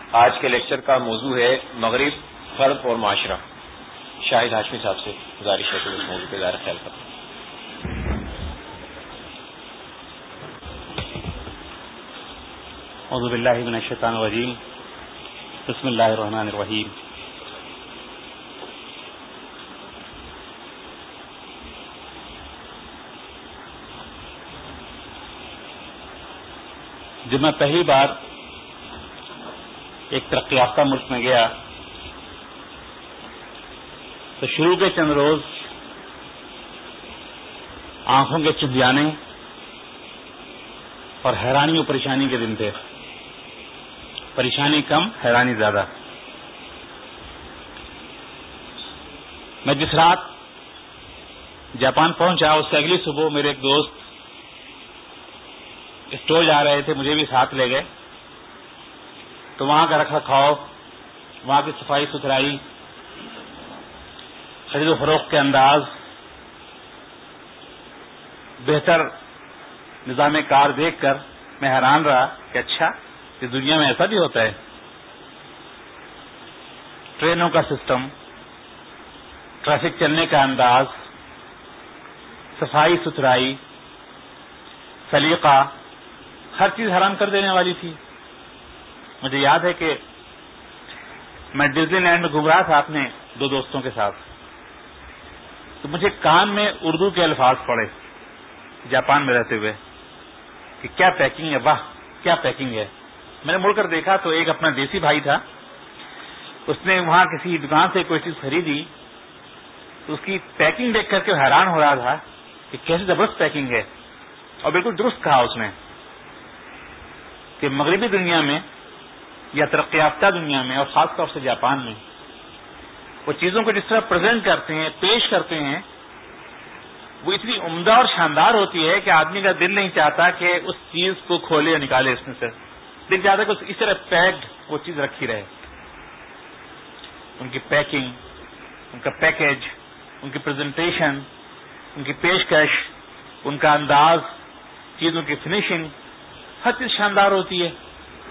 آج کے لیکچر کا موضوع ہے مغرب، غرب اور معاشرہ. شاہد ہاشمی صاحب سے گزارش ہے کہ اس موضوع پہ ظاہر خیال کریں. اعوذ باللہ من الشیطان الرجیم. بسم اللہ الرحمن الرحیم. جب میں پہلی بار ایک ترقی یافتہ ملک میں گیا تو شروع کے چند روز آنکھوں کے چندیانے اور حیرانی و پریشانی کے دن تھے. پریشانی کم، حیرانی زیادہ. میں جس رات جاپان پہنچا اس سے اگلی صبح میرے ایک دوست اسٹور جا رہے تھے، مجھے بھی ساتھ لے گئے. تو وہاں کا رکھ رکھاؤ، وہاں کی صفائی ستھرائی، خرید و فروخت کے انداز، بہتر نظام کار دیکھ کر میں حیران رہا کہ اچھا کہ دنیا میں ایسا بھی ہوتا ہے. ٹرینوں کا سسٹم، ٹریفک چلنے کا انداز، صفائی ستھرائی، سلیقہ، ہر چیز حیران کر دینے والی تھی. مجھے یاد ہے کہ میں ڈزنی لینڈ میں گھوم رہا تھا اپنے دو دوستوں کے ساتھ، تو مجھے کان میں اردو کے الفاظ پڑے جاپان میں رہتے ہوئے کہ کیا پیکنگ ہے، واہ کیا پیکنگ ہے. میں نے مڑ کر دیکھا تو ایک اپنا دیسی بھائی تھا، اس نے وہاں کسی دکان سے کوئی چیز خریدی تو اس کی پیکنگ دیکھ کر کے حیران ہو رہا تھا کہ کیسی زبردست پیکنگ ہے. اور بالکل درست کہا اس نے کہ مغربی دنیا میں یا ترقی یافتہ دنیا میں اور خاص طور سے جاپان میں وہ چیزوں کو جس طرح پریزنٹ کرتے ہیں، پیش کرتے ہیں، وہ اتنی عمدہ اور شاندار ہوتی ہے کہ آدمی کا دل نہیں چاہتا کہ اس چیز کو کھولے اور نکالے. اس میں سے دل چاہتا ہے کہ اس طرح پیکڈ وہ چیز رکھی رہے. ان کی پیکنگ، ان کا پیکج، ان کی پریزنٹیشن، ان کی پیشکش، ان کا انداز، چیزوں کی فنیشنگ، ہر چیز شاندار ہوتی ہے.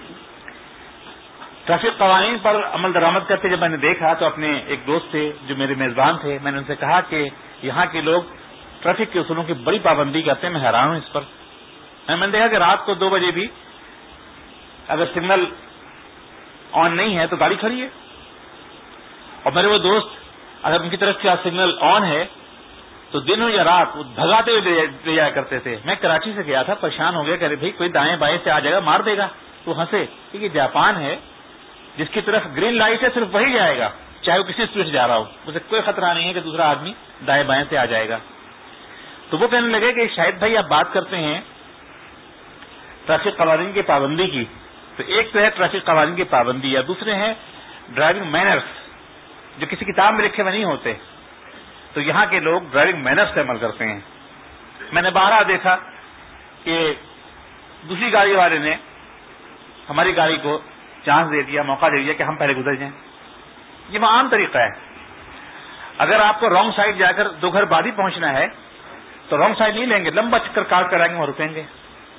ٹریفک قوانین پر عمل درآمد کرتے جب میں نے دیکھا تو اپنے ایک دوست تھے جو میرے میزبان تھے، میں نے ان سے کہا کہ یہاں کے لوگ ٹریفک کے اصولوں کی بڑی پابندی کرتے ہیں، میں حیران ہوں اس پر. میں نے دیکھا کہ رات کو 2 بجے بھی اگر سگنل آن نہیں ہے تو گاڑی کھڑی ہے، اور میرے وہ دوست اگر ان کی طرف سے سگنل آن ہے تو دن ہو یا رات وہ بھگاتے ہوئے لے جایا کرتے تھے. میں کراچی سے گیا تھا، پریشان ہو گیا کہ بھائی کوئی دائیں بائیں سے آ جائے گا مار دے گا. تو ہنسے کہ یہ جاپان ہے جس کی طرف گرین لائٹ ہے صرف وہی جائے گا چاہے وہ کسی اسپیڈ سے جا رہا ہو، اسے کوئی خطرہ نہیں ہے کہ دوسرا آدمی دائیں بائیں سے آ جائے گا. تو وہ کہنے لگے کہ شاہد بھائی آپ بات کرتے ہیں ٹریفک قوانین کی پابندی کی، تو ایک تو ہے ٹریفک قوانین کی پابندی، یا دوسرے ہیں ڈرائیونگ مینرز جو کسی کتاب میں لکھے ہوئے نہیں ہوتے. تو یہاں کے لوگ ڈرائیونگ مینرز سے عمل کرتے ہیں. میں نے بارہ دیکھا کہ دوسری گاڑی والے نے ہماری گاڑی کو چانس دے دیا، موقع دے دیا کہ ہم پہلے گزر جائیں. یہ عام طریقہ ہے. اگر آپ کو رانگ سائڈ جا کر 2 گھر بعد ہی پہنچنا ہے تو رانگ سائڈ نہیں لیں گے، لمبا چکر کاٹ کر آئیں گے، وہاں رکیں گے.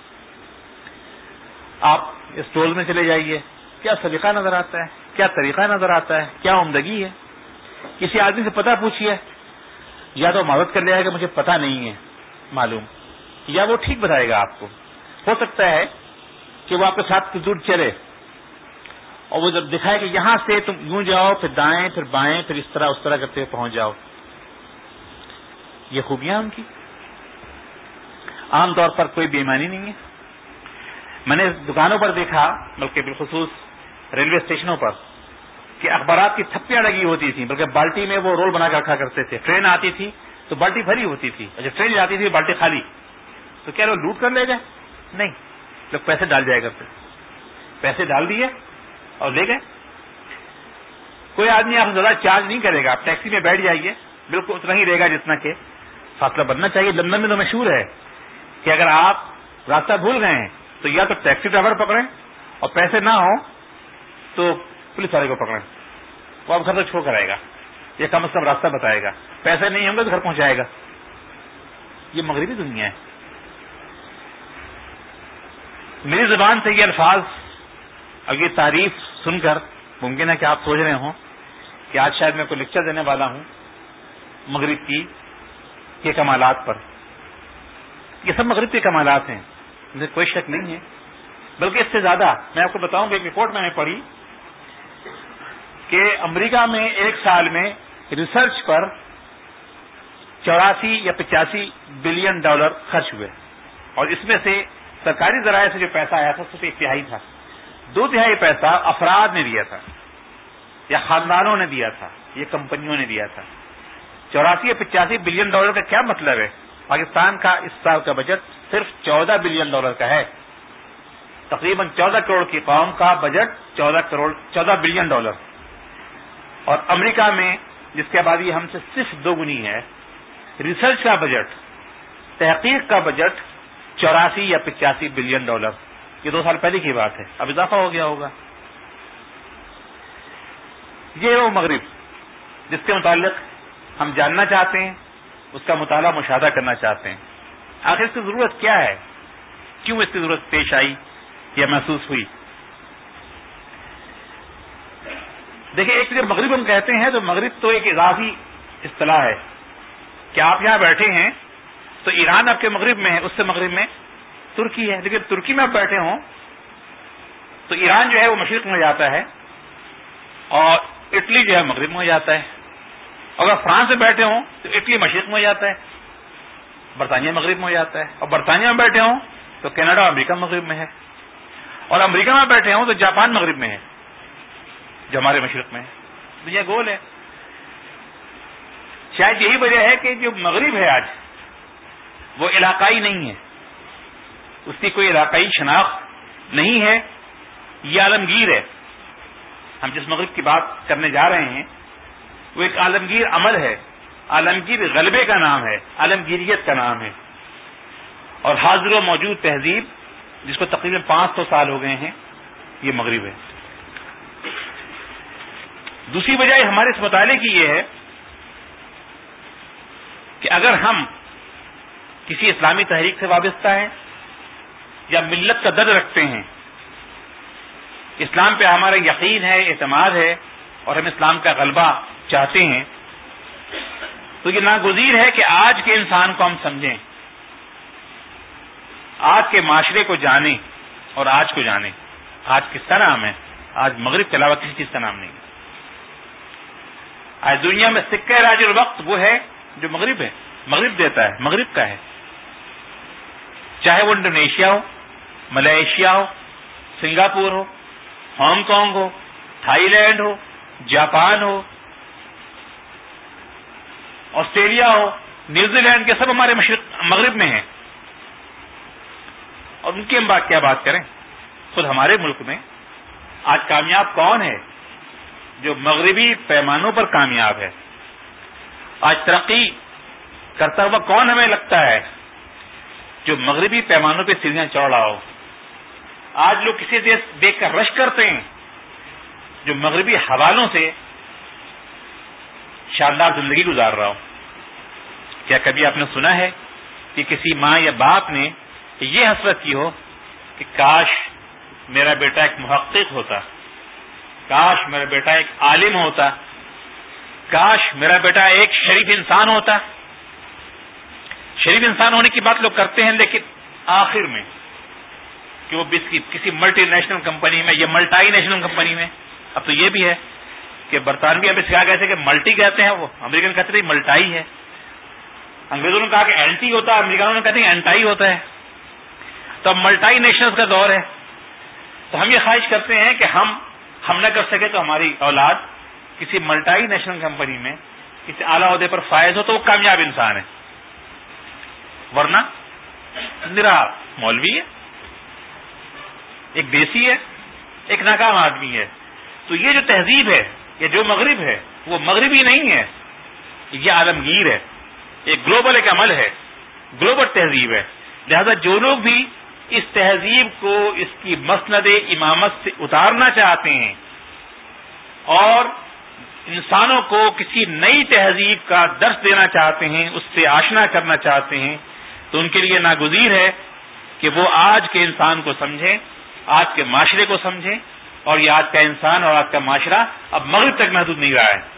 آپ اس ٹول میں چلے جائیے، کیا سلیقہ نظر آتا ہے، کیا طریقہ نظر آتا ہے، کیا عمدگی ہے. کسی آدمی سے پتہ پوچھیے، یا تو معذرت کر لے گا کہ مجھے پتہ نہیں ہے معلوم، یا وہ ٹھیک بتائے گا آپ کو. ہو سکتا ہے کہ وہ آپ کے ساتھ کچھ دور چلے اور وہ جب دکھائے کہ یہاں سے تم یوں جاؤ، پھر دائیں، پھر بائیں، پھر اس طرح کرتے ہوئے پہنچ جاؤ. یہ خوبیاں ان کی. عام طور پر کوئی بے ایمانی نہیں ہے. میں نے دکانوں پر دیکھا، بلکہ بالخصوص ریلوے اسٹیشنوں پر، کہ اخبارات کی تھپیاں لگی ہوتی تھیں، بلکہ بالٹی میں وہ رول بنا کر رکھا کرتے تھے. ٹرین آتی تھی تو بالٹی بھری ہوتی تھی، اور جب ٹرین جاتی تھی بالٹی خالی. تو کیا لوگ لوٹ کر لے گئے؟ نہیں، لوگ پیسے ڈال جایا کرتے. پیسے ڈال دیے اور لے گئے. کوئی آدمی آپ سے زیادہ چارج نہیں کرے گا. آپ ٹیکسی میں بیٹھ جائیے، بالکل اتنا ہی رہے گا جتنا کہ فاصلہ بننا چاہیے. لندن میں تو مشہور ہے کہ اگر آپ راستہ بھول گئے ہیں تو یا تو ٹیکسی ڈرائیور پکڑیں، اور پیسے نہ ہوں تو پولیس والے کو پکڑیں. وہ آپ گھر تک چھوڑ کر آئے گا، یا کم از کم راستہ بتائے گا. پیسے نہیں ہوں گے تو گھر پہنچائے گا. یہ مغربی دنیا ہے. میری زبان سے یہ الفاظ اور یہ تعریف سن کر ممکن ہے کہ آپ سوچ رہے ہوں کہ آج شاید میں کوئی لیکچر دینے والا ہوں مغرب کی کے کمالات پر. یہ سب مغرب کے کمالات ہیں، مجھے کوئی شک نہیں ہے، بلکہ اس سے زیادہ میں آپ کو بتاؤں کہ ایک رپورٹ میں نے پڑھی کہ امریکہ میں ایک سال میں ریسرچ پر 84 یا 85 بلین ڈالر خرچ ہوئے، اور اس میں سے سرکاری ذرائع سے جو پیسہ آیا تھا صرف 1/3 تھا. 2/3 پیسہ افراد نے دیا تھا یا خاندانوں نے دیا تھا، یہ کمپنیوں نے دیا تھا. 84 یا 85 بلین ڈالر کا کیا مطلب ہے؟ پاکستان کا اس سال کا بجٹ صرف 14 بلین ڈالر کا ہے. تقریباً 14 کروڑ کی قوم کا بجٹ 14 بلین ڈالر، اور امریکہ میں جس کی آبادی ہم سے صرف 2 گنی ہے، ریسرچ کا بجٹ، تحقیق کا بجٹ 84 یا 85 بلین ڈالر. یہ 2 سال پہلے کی بات ہے، اب اضافہ ہو گیا ہوگا. یہ وہ مغرب جس کے متعلق ہم جاننا چاہتے ہیں، اس کا مطالعہ مشاہدہ کرنا چاہتے ہیں. آخر اس کی ضرورت کیا ہے؟ کیوں اس کی ضرورت پیش آئی یا محسوس ہوئی؟ دیکھیں، ایک جب مغرب ہم کہتے ہیں تو مغرب تو ایک اضافی اصطلاح ہے کہ آپ یہاں بیٹھے ہیں تو ایران آپ کے مغرب میں ہے، اس سے مغرب میں ترکی ہے. لیکن ترکی میں آپ بیٹھے ہوں تو ایران جو ہے وہ مشرق میں ہو جاتا ہے، اور اٹلی جو ہے مغرب میں ہو جاتا ہے. اگر فرانس میں بیٹھے ہوں تو اٹلی مشرق میں ہو جاتا ہے، برطانیہ مغرب میں ہو جاتا ہے. اور برطانیہ میں بیٹھے ہوں تو کینیڈا امریکہ مغرب میں ہے، اور امریکہ میں بیٹھے ہوں تو جاپان مغرب میں ہے جو ہمارے مشرق میں ہے. دنیا گول ہے. شاید یہی وجہ ہے کہ جو مغرب ہے آج وہ علاقائی نہیں ہے، اس کی کوئی علاقائی شناخت نہیں ہے، یہ عالمگیر ہے. ہم جس مغرب کی بات کرنے جا رہے ہیں وہ ایک عالمگیر عمل ہے، عالمگیر غلبے کا نام ہے، عالمگیریت کا نام ہے. اور حاضر و موجود تہذیب جس کو تقریباً 500 سال ہو گئے ہیں، یہ مغرب ہے. دوسری وجہ ہمارے اس مطالعے کی یہ ہے کہ اگر ہم کسی اسلامی تحریک سے وابستہ ہیں یا ملت کا درد رکھتے ہیں، اسلام پہ ہمارا یقین ہے، اعتماد ہے، اور ہم اسلام کا غلبہ چاہتے ہیں، تو یہ ناگزیر ہے کہ آج کے انسان کو ہم سمجھیں، آج کے معاشرے کو جانیں اور آج کو جانیں. آج کس کا نام ہے؟ آج مغرب کے علاوہ کسی چیز کا نام نہیں. آج دنیا میں سکہ راج الوقت وہ ہے جو مغرب ہے، مغرب دیتا ہے، مغرب کا ہے. چاہے وہ انڈونیشیا ہو، ملائیشیا ہو، سنگاپور ہو، ہانگ کانگ ہو، تھائی لینڈ ہو، جاپان ہو، آسٹریلیا ہو، نیوزی لینڈ، کے سب ہمارے مغرب میں ہیں. اور ان کی ہم کیا بات کریں؟ خود ہمارے ملک میں آج کامیاب کون ہے جو مغربی پیمانوں پر کامیاب ہے؟ آج ترقی کرتا ہوا کون ہمیں لگتا ہے جو مغربی پیمانوں پہ سیڑھیاں چڑھ رہا ہو؟ آج لوگ کسی دیش دیکھ کر رش کرتے ہیں جو مغربی حوالوں سے شاندار زندگی گزار رہا ہو. کیا کبھی آپ نے سنا ہے کہ کسی ماں یا باپ نے یہ حسرت کی ہو کہ کاش میرا بیٹا ایک محقق ہوتا، کاش میرا بیٹا ایک عالم ہوتا، کاش میرا بیٹا ایک شریف انسان ہوتا؟ شریف انسان ہونے کی بات لوگ کرتے ہیں، لیکن آخر میں کہ وہ کسی ملٹی نیشنل کمپنی میں یا ملٹائی نیشنل کمپنی میں، اب تو یہ بھی ہے کہ برطانوی ہمیں سکھا گئے تھے کہ ملٹی کہتے ہیں، وہ امریکن کہتے تھے ملٹائی ہے. انگریزوں نے کہا کہ اینٹی ہوتا ہے، امریکنوں نے کہتے ہیں اینٹائی ہوتا ہے. تو اب ملٹائی نیشنلز کا دور ہے. تو ہم یہ خواہش کرتے ہیں کہ ہم نہ کر سکے تو ہماری اولاد کسی ملٹائی نیشنل کمپنی میں کسی اعلیٰ عہدے پر فائز ہو تو وہ کامیاب انسان ہے، ورنہ نرا مولوی ہے، ایک دیسی ہے، ایک ناکام آدمی ہے. تو یہ جو تہذیب ہے، یہ جو مغرب ہے، وہ مغربی نہیں ہے، یہ عالمگیر ہے، ایک گلوبل ایک عمل ہے، گلوبل تہذیب ہے. لہذا جو لوگ بھی اس تہذیب کو اس کی مسند امامت سے اتارنا چاہتے ہیں اور انسانوں کو کسی نئی تہذیب کا درس دینا چاہتے ہیں، اس سے آشنا کرنا چاہتے ہیں، تو ان کے لیے ناگزیر ہے کہ وہ آج کے انسان کو سمجھیں، آج کے معاشرے کو سمجھیں، اور یہ آج کا انسان اور آج کا معاشرہ اب مغرب تک محدود نہیں رہا ہے.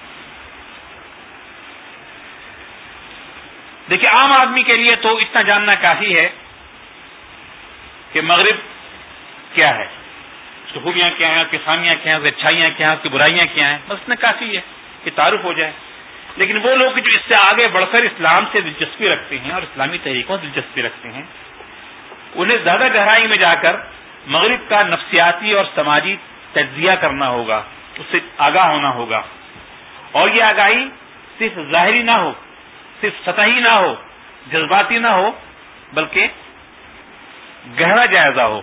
دیکھیے عام آدمی کے لیے تو اتنا جاننا کافی ہے کہ مغرب کیا ہے، اس کی خوبیاں کیا ہیں، اس کی خامیاں کیا ہیں، اس کی اچھائیاں کیا ہیں، اس کی برائیاں کیا ہیں، بس اتنا کافی ہے کہ تعارف ہو جائے. لیکن وہ لوگ جو اس سے آگے بڑھ کر اسلام سے دلچسپی رکھتے ہیں اور اسلامی طریقوں سے دلچسپی رکھتے ہیں، انہیں زیادہ گہرائی میں جا کر مغرب کا نفسیاتی اور سماجی تجزیہ کرنا ہوگا، اس سے آگاہ ہونا ہوگا. اور یہ آگاہی صرف ظاہری نہ ہو، صرف سطحی نہ ہو، جذباتی نہ ہو، بلکہ گہرا جائزہ ہو،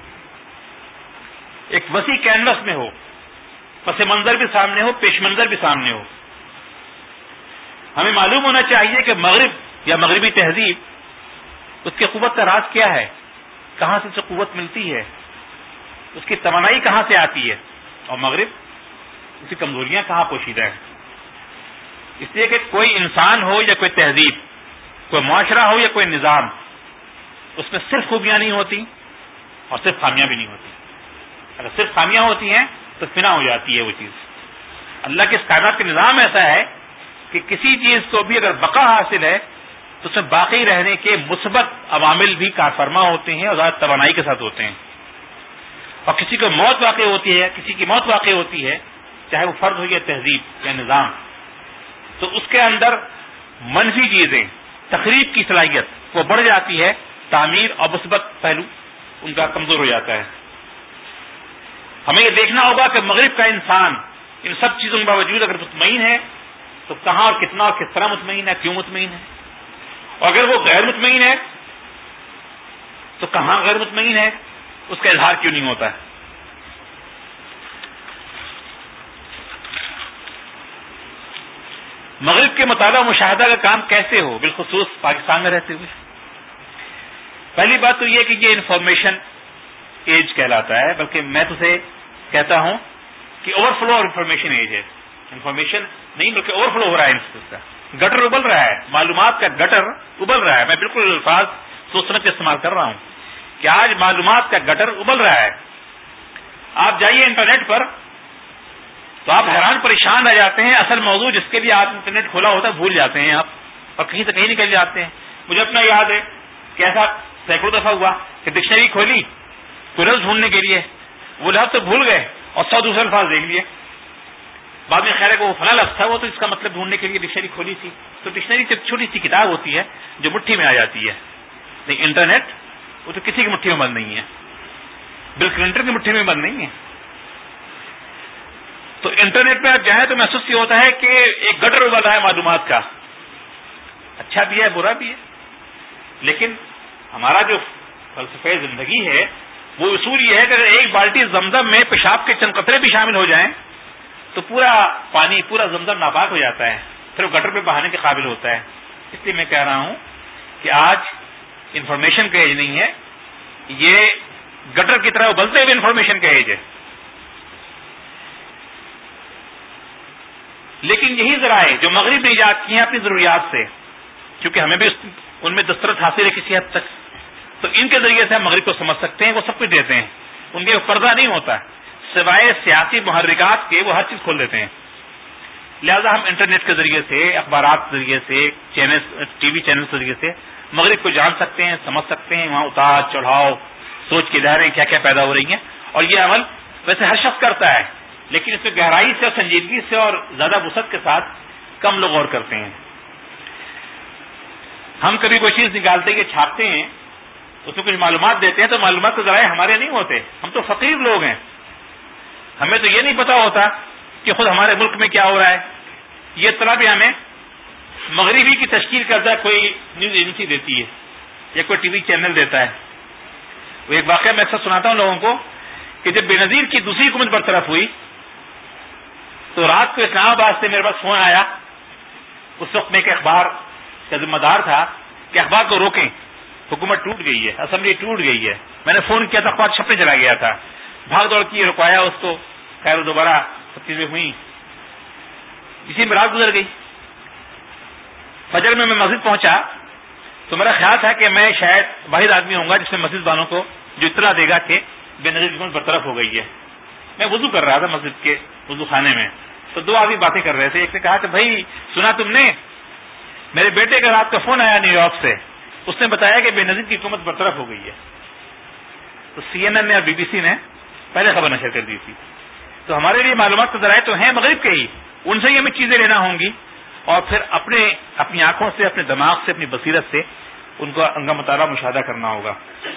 ایک وسیع کینوس میں ہو، پس منظر بھی سامنے ہو، پیش منظر بھی سامنے ہو. ہمیں معلوم ہونا چاہیے کہ مغرب یا مغربی تہذیب، اس کی قوت کا راز کیا ہے، کہاں سے اسے قوت ملتی ہے، اس کی توانائی کہاں سے آتی ہے، اور مغرب اس کی کمزوریاں کہاں پوشیدہ ہیں. اس لیے کہ کوئی انسان ہو یا کوئی تہذیب، کوئی معاشرہ ہو یا کوئی نظام، اس میں صرف خوبیاں نہیں ہوتی اور صرف خامیاں بھی نہیں ہوتی. اگر صرف خامیاں ہوتی ہیں تو فنا ہو جاتی ہے وہ چیز. اللہ کے اس کائنات کا نظام ایسا ہے کہ کسی چیز کو بھی اگر بقا حاصل ہے تو اس میں باقی رہنے کے مثبت عوامل بھی کارفرما ہوتے ہیں اور زیادہ توانائی کے ساتھ ہوتے ہیں. اور کسی کو موت واقع ہوتی ہے، کسی کی موت واقع ہوتی ہے، چاہے وہ فرد ہو یا تہذیب یا نظام، تو اس کے اندر منفی چیزیں، تخریب کی صلاحیت وہ بڑھ جاتی ہے، تعمیر اور مثبت پہلو ان کا کمزور ہو جاتا ہے. ہمیں یہ دیکھنا ہوگا کہ مغرب کا انسان ان سب چیزوں کے باوجود اگر مطمئن ہے تو کہاں اور کتنا اور کس طرح مطمئن ہے، کیوں مطمئن ہے، اور اگر وہ غیر مطمئن ہے تو کہاں غیر مطمئن ہے، اس کا اظہار کیوں نہیں ہوتا ہے. مغرب کے مطالعہ و مشاہدہ کا کام کیسے ہو، بالخصوص پاکستان میں رہتے ہوئے؟ پہلی بات تو یہ کہ یہ انفارمیشن ایج کہلاتا ہے، بلکہ میں تو اسے کہتا ہوں کہ over flow of information age ہے. انفارمیشن نہیں بلکہ اوور فلو ہو رہا ہے، اس کا گٹر ابل رہا ہے، معلومات کا گٹر ابل رہا ہے. میں بالکل الفاظ سوچ سمجھ کے استعمال کر رہا ہوں کہ آج معلومات کا گٹر ابل رہا ہے. آپ جائیے انٹرنیٹ پر تو آپ حیران پریشان رہ جاتے ہیں. اصل موضوع جس کے لیے آپ انٹرنیٹ کھولا ہوتا ہے بھول جاتے ہیں آپ، اور کہیں سے کہیں نکل جاتے ہیں. مجھے اپنا یاد ہے کہ ایسا سینکڑوں دفعہ ہوا کہ ڈکشنری کھولی کوئی لفظ ڈھونڈنے کے لیے، وہ لفظ تو بھول گئے اور 100 دوسرے الفاظ دیکھ لیے. بعد میں خیر ہے کہ وہ فلاں لفظ تھا، وہ تو اس کا مطلب ڈھونڈنے کے لیے ڈکشنری کھولی تھی. تو ڈکشنری ایک چھوٹی سی کتاب ہوتی ہے جو مٹھی میں آ جاتی ہے. لیکن انٹرنیٹ وہ تو کسی کی مٹھی میں بند نہیں ہے، بل کلنٹن کی مٹھی میں بند نہیں ہے. تو انٹرنیٹ پہ آپ جائیں تو محسوس یہ ہوتا ہے کہ ایک گٹر ابل رہا ہے معلومات کا، اچھا بھی ہے برا بھی ہے. لیکن ہمارا جو فلسفہ زندگی ہے وہ اصول یہ ہے کہ اگر ایک بالٹی زمزم میں پیشاب کے چند قطرے بھی شامل ہو جائیں تو پورا پانی، پورا زمزم ناپاک ہو جاتا ہے، پھر وہ گٹر پہ بہانے کے قابل ہوتا ہے. اس لیے میں کہہ رہا ہوں کہ آج انفارمیشن کا ایج نہیں ہے، یہ گٹر کی طرح ابلتے ہوئے انفارمیشن کا ایج ہے. لیکن یہی ذرائع جو مغرب نے ایجاد کی ہیں اپنی ضروریات سے، کیونکہ ہمیں بھی ان میں دسترس حاصل ہے کسی حد تک، تو ان کے ذریعے سے ہم مغرب کو سمجھ سکتے ہیں. وہ سب کچھ دیتے ہیں، ان کے پردہ نہیں ہوتا، سوائے سیاسی محرکات کے وہ ہر چیز کھول دیتے ہیں. لہذا ہم انٹرنیٹ کے ذریعے سے، اخبارات کے ذریعے سے، ٹی وی چینل کے ذریعے سے مغرب کو جان سکتے ہیں، سمجھ سکتے ہیں. وہاں اتار چڑھاؤ، سوچ کی لہریں کیا کیا پیدا ہو رہی ہیں. اور یہ عمل ویسے ہر شخص کرتا ہے، لیکن اس میں گہرائی سے اور سنجیدگی سے اور زیادہ وسعت کے ساتھ کم لوگ غور کرتے ہیں. ہم کبھی کوئی چیز نکالتے ہیں، چھاپتے ہیں، اس میں کچھ معلومات دیتے ہیں تو معلومات کے ذرائع ہمارے نہیں ہوتے. ہم تو فقیر لوگ ہیں، ہمیں تو یہ نہیں پتا ہوتا کہ خود ہمارے ملک میں کیا ہو رہا ہے. یہ اطلاع بھی ہمیں مغربی کی تشکیل کردہ کوئی نیوز ایجنسی دیتی ہے یا کوئی ٹی وی چینل دیتا ہے. وہ ایک واقعہ میں اکثر سناتا ہوں لوگوں کو کہ جب بے نظیر کی دوسری حکومت برطرف ہوئی تو رات کو اسلام آباد سے میرے پاس فون آیا. اس وقت میں ایک اخبار کا ذمہ دار تھا کہ اخبار کو روکیں، حکومت ٹوٹ گئی ہے، اسمبلی ٹوٹ گئی ہے. میں نے فون کیا تو اخبار چھپنے چلا گیا تھا، بھاگ دوڑ کی رکوایا اس کو، خیر دوبارہ سب چیزیں ہوئی. اسی میں رات گزر گئی. فجر میں مسجد پہنچا تو میرا خیال تھا کہ میں شاید واحد آدمی ہوں گا جس نے مسجد والوں کو جو اطلاع دے گا کہ بے نظیر حکومت برطرف ہو گئی ہے. میں وضو کر رہا تھا مسجد کے وضو خانے میں، تو دو آدمی باتیں کر رہے تھے. ایک نے کہا کہ بھائی سنا تم نے، میرے بیٹے کا رات کا فون آیا نیو یارک سے، اس نے بتایا کہ بے نظیر کی حکومت برطرف ہو گئی ہے. تو CNN نے اور BBC نے پہلے خبر نشر کر دی تھی. تو ہمارے لیے معلومات کے ذرائع تو ہیں مغرب کے ہی، ان سے ہی ہمیں چیزیں لینا ہوں گی اور پھر اپنی آنکھوں سے، اپنے دماغ سے، اپنی بصیرت سے ان کو ان کا مطالعہ مشاہدہ کرنا ہوگا.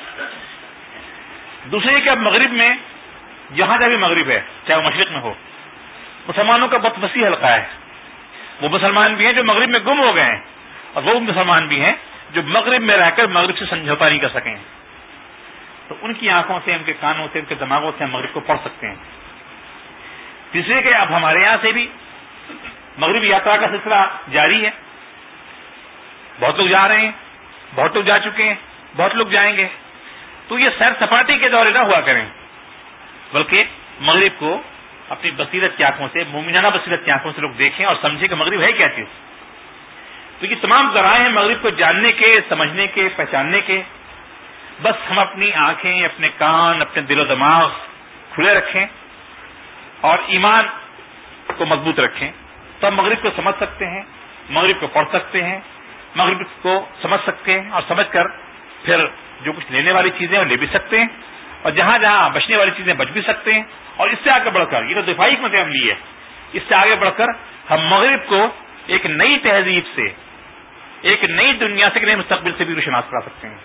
دوسرے کہ اب مغرب میں جہاں جہاں بھی مغرب ہے، چاہے وہ مشرق میں ہو، مسلمانوں کا بہت وسیع حلقہ ہے. وہ مسلمان بھی ہیں جو مغرب میں گم ہو گئے ہیں، اور وہ مسلمان بھی ہیں جو مغرب میں رہ کر مغرب سے سمجھوتا نہیں کر سکیں. تو ان کی آنکھوں سے، ان کے کانوں سے، ان کے دماغوں سے ہم مغرب کو پڑھ سکتے ہیں. تیسرے کہ اب ہمارے یہاں سے بھی مغربی یاترا کا سلسلہ جاری ہے. بہت لوگ جا رہے ہیں، بہت لوگ جا چکے ہیں، بہت لوگ جائیں گے. تو یہ سیر سپاٹی کے دورے نہ ہوا کریں، بلکہ مغرب کو اپنی بصیرت کی آنکھوں سے، مومنانہ بصیرت کی آنکھوں سے لوگ دیکھیں اور سمجھیں کہ مغرب ہے کیا چیز. تو یہ تمام ذرائع ہیں مغرب کو جاننے کے، سمجھنے کے، پہچاننے کے. بس ہم اپنی آنکھیں، اپنے کان، اپنے دل و دماغ کھلے رکھیں اور ایمان کو مضبوط رکھیں، تو ہم مغرب کو سمجھ سکتے ہیں، مغرب کو پڑھ سکتے ہیں، مغرب کو سمجھ سکتے ہیں، اور سمجھ کر پھر جو کچھ لینے والی چیزیں وہ لے بھی سکتے ہیں، اور جہاں جہاں بچنے والی چیزیں بچ بھی سکتے ہیں. اور اس سے آگے بڑھ کر، یہ تو دفاعی حکمت عملی ہے، اس سے آگے بڑھ کر ہم مغرب کو ایک نئی تہذیب سے، ایک نئی دنیا سے، ایک نئے مستقبل سے بھی روشناس کرا سکتے ہیں.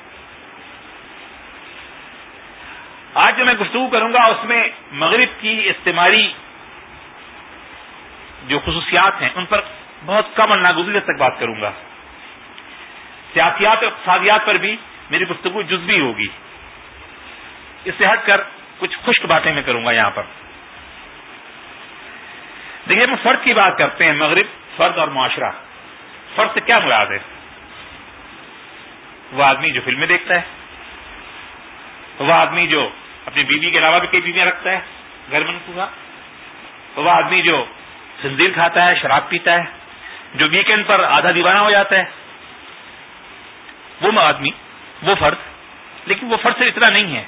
آج جو میں گفتگو کروں گا اس میں مغرب کی استعماری جو خصوصیات ہیں ان پر بہت کم اور ناگزیر تک بات کروں گا. سیاسیات اور اقتصادیات پر بھی میری گفتگو جزوی ہوگی. اس سے ہٹ کر کچھ خشک باتیں میں کروں گا یہاں پر. دیکھیے، ہم فرد کی بات کرتے ہیں، مغرب، فرد اور معاشرہ. فرد سے کیا مراد ہے؟ وہ آدمی جو فلمیں دیکھتا ہے، وہ آدمی جو اپنی بیوی کے علاوہ بھی کئی بیویاں رکھتا ہے گھر میں منقوبہ، وہ آدمی جو خنزیر کھاتا ہے، شراب پیتا ہے، جو ویکینڈ پر آدھا دیوانہ ہو جاتا ہے، وہ آدمی، وہ فرد. لیکن وہ فرد سے اتنا نہیں ہے،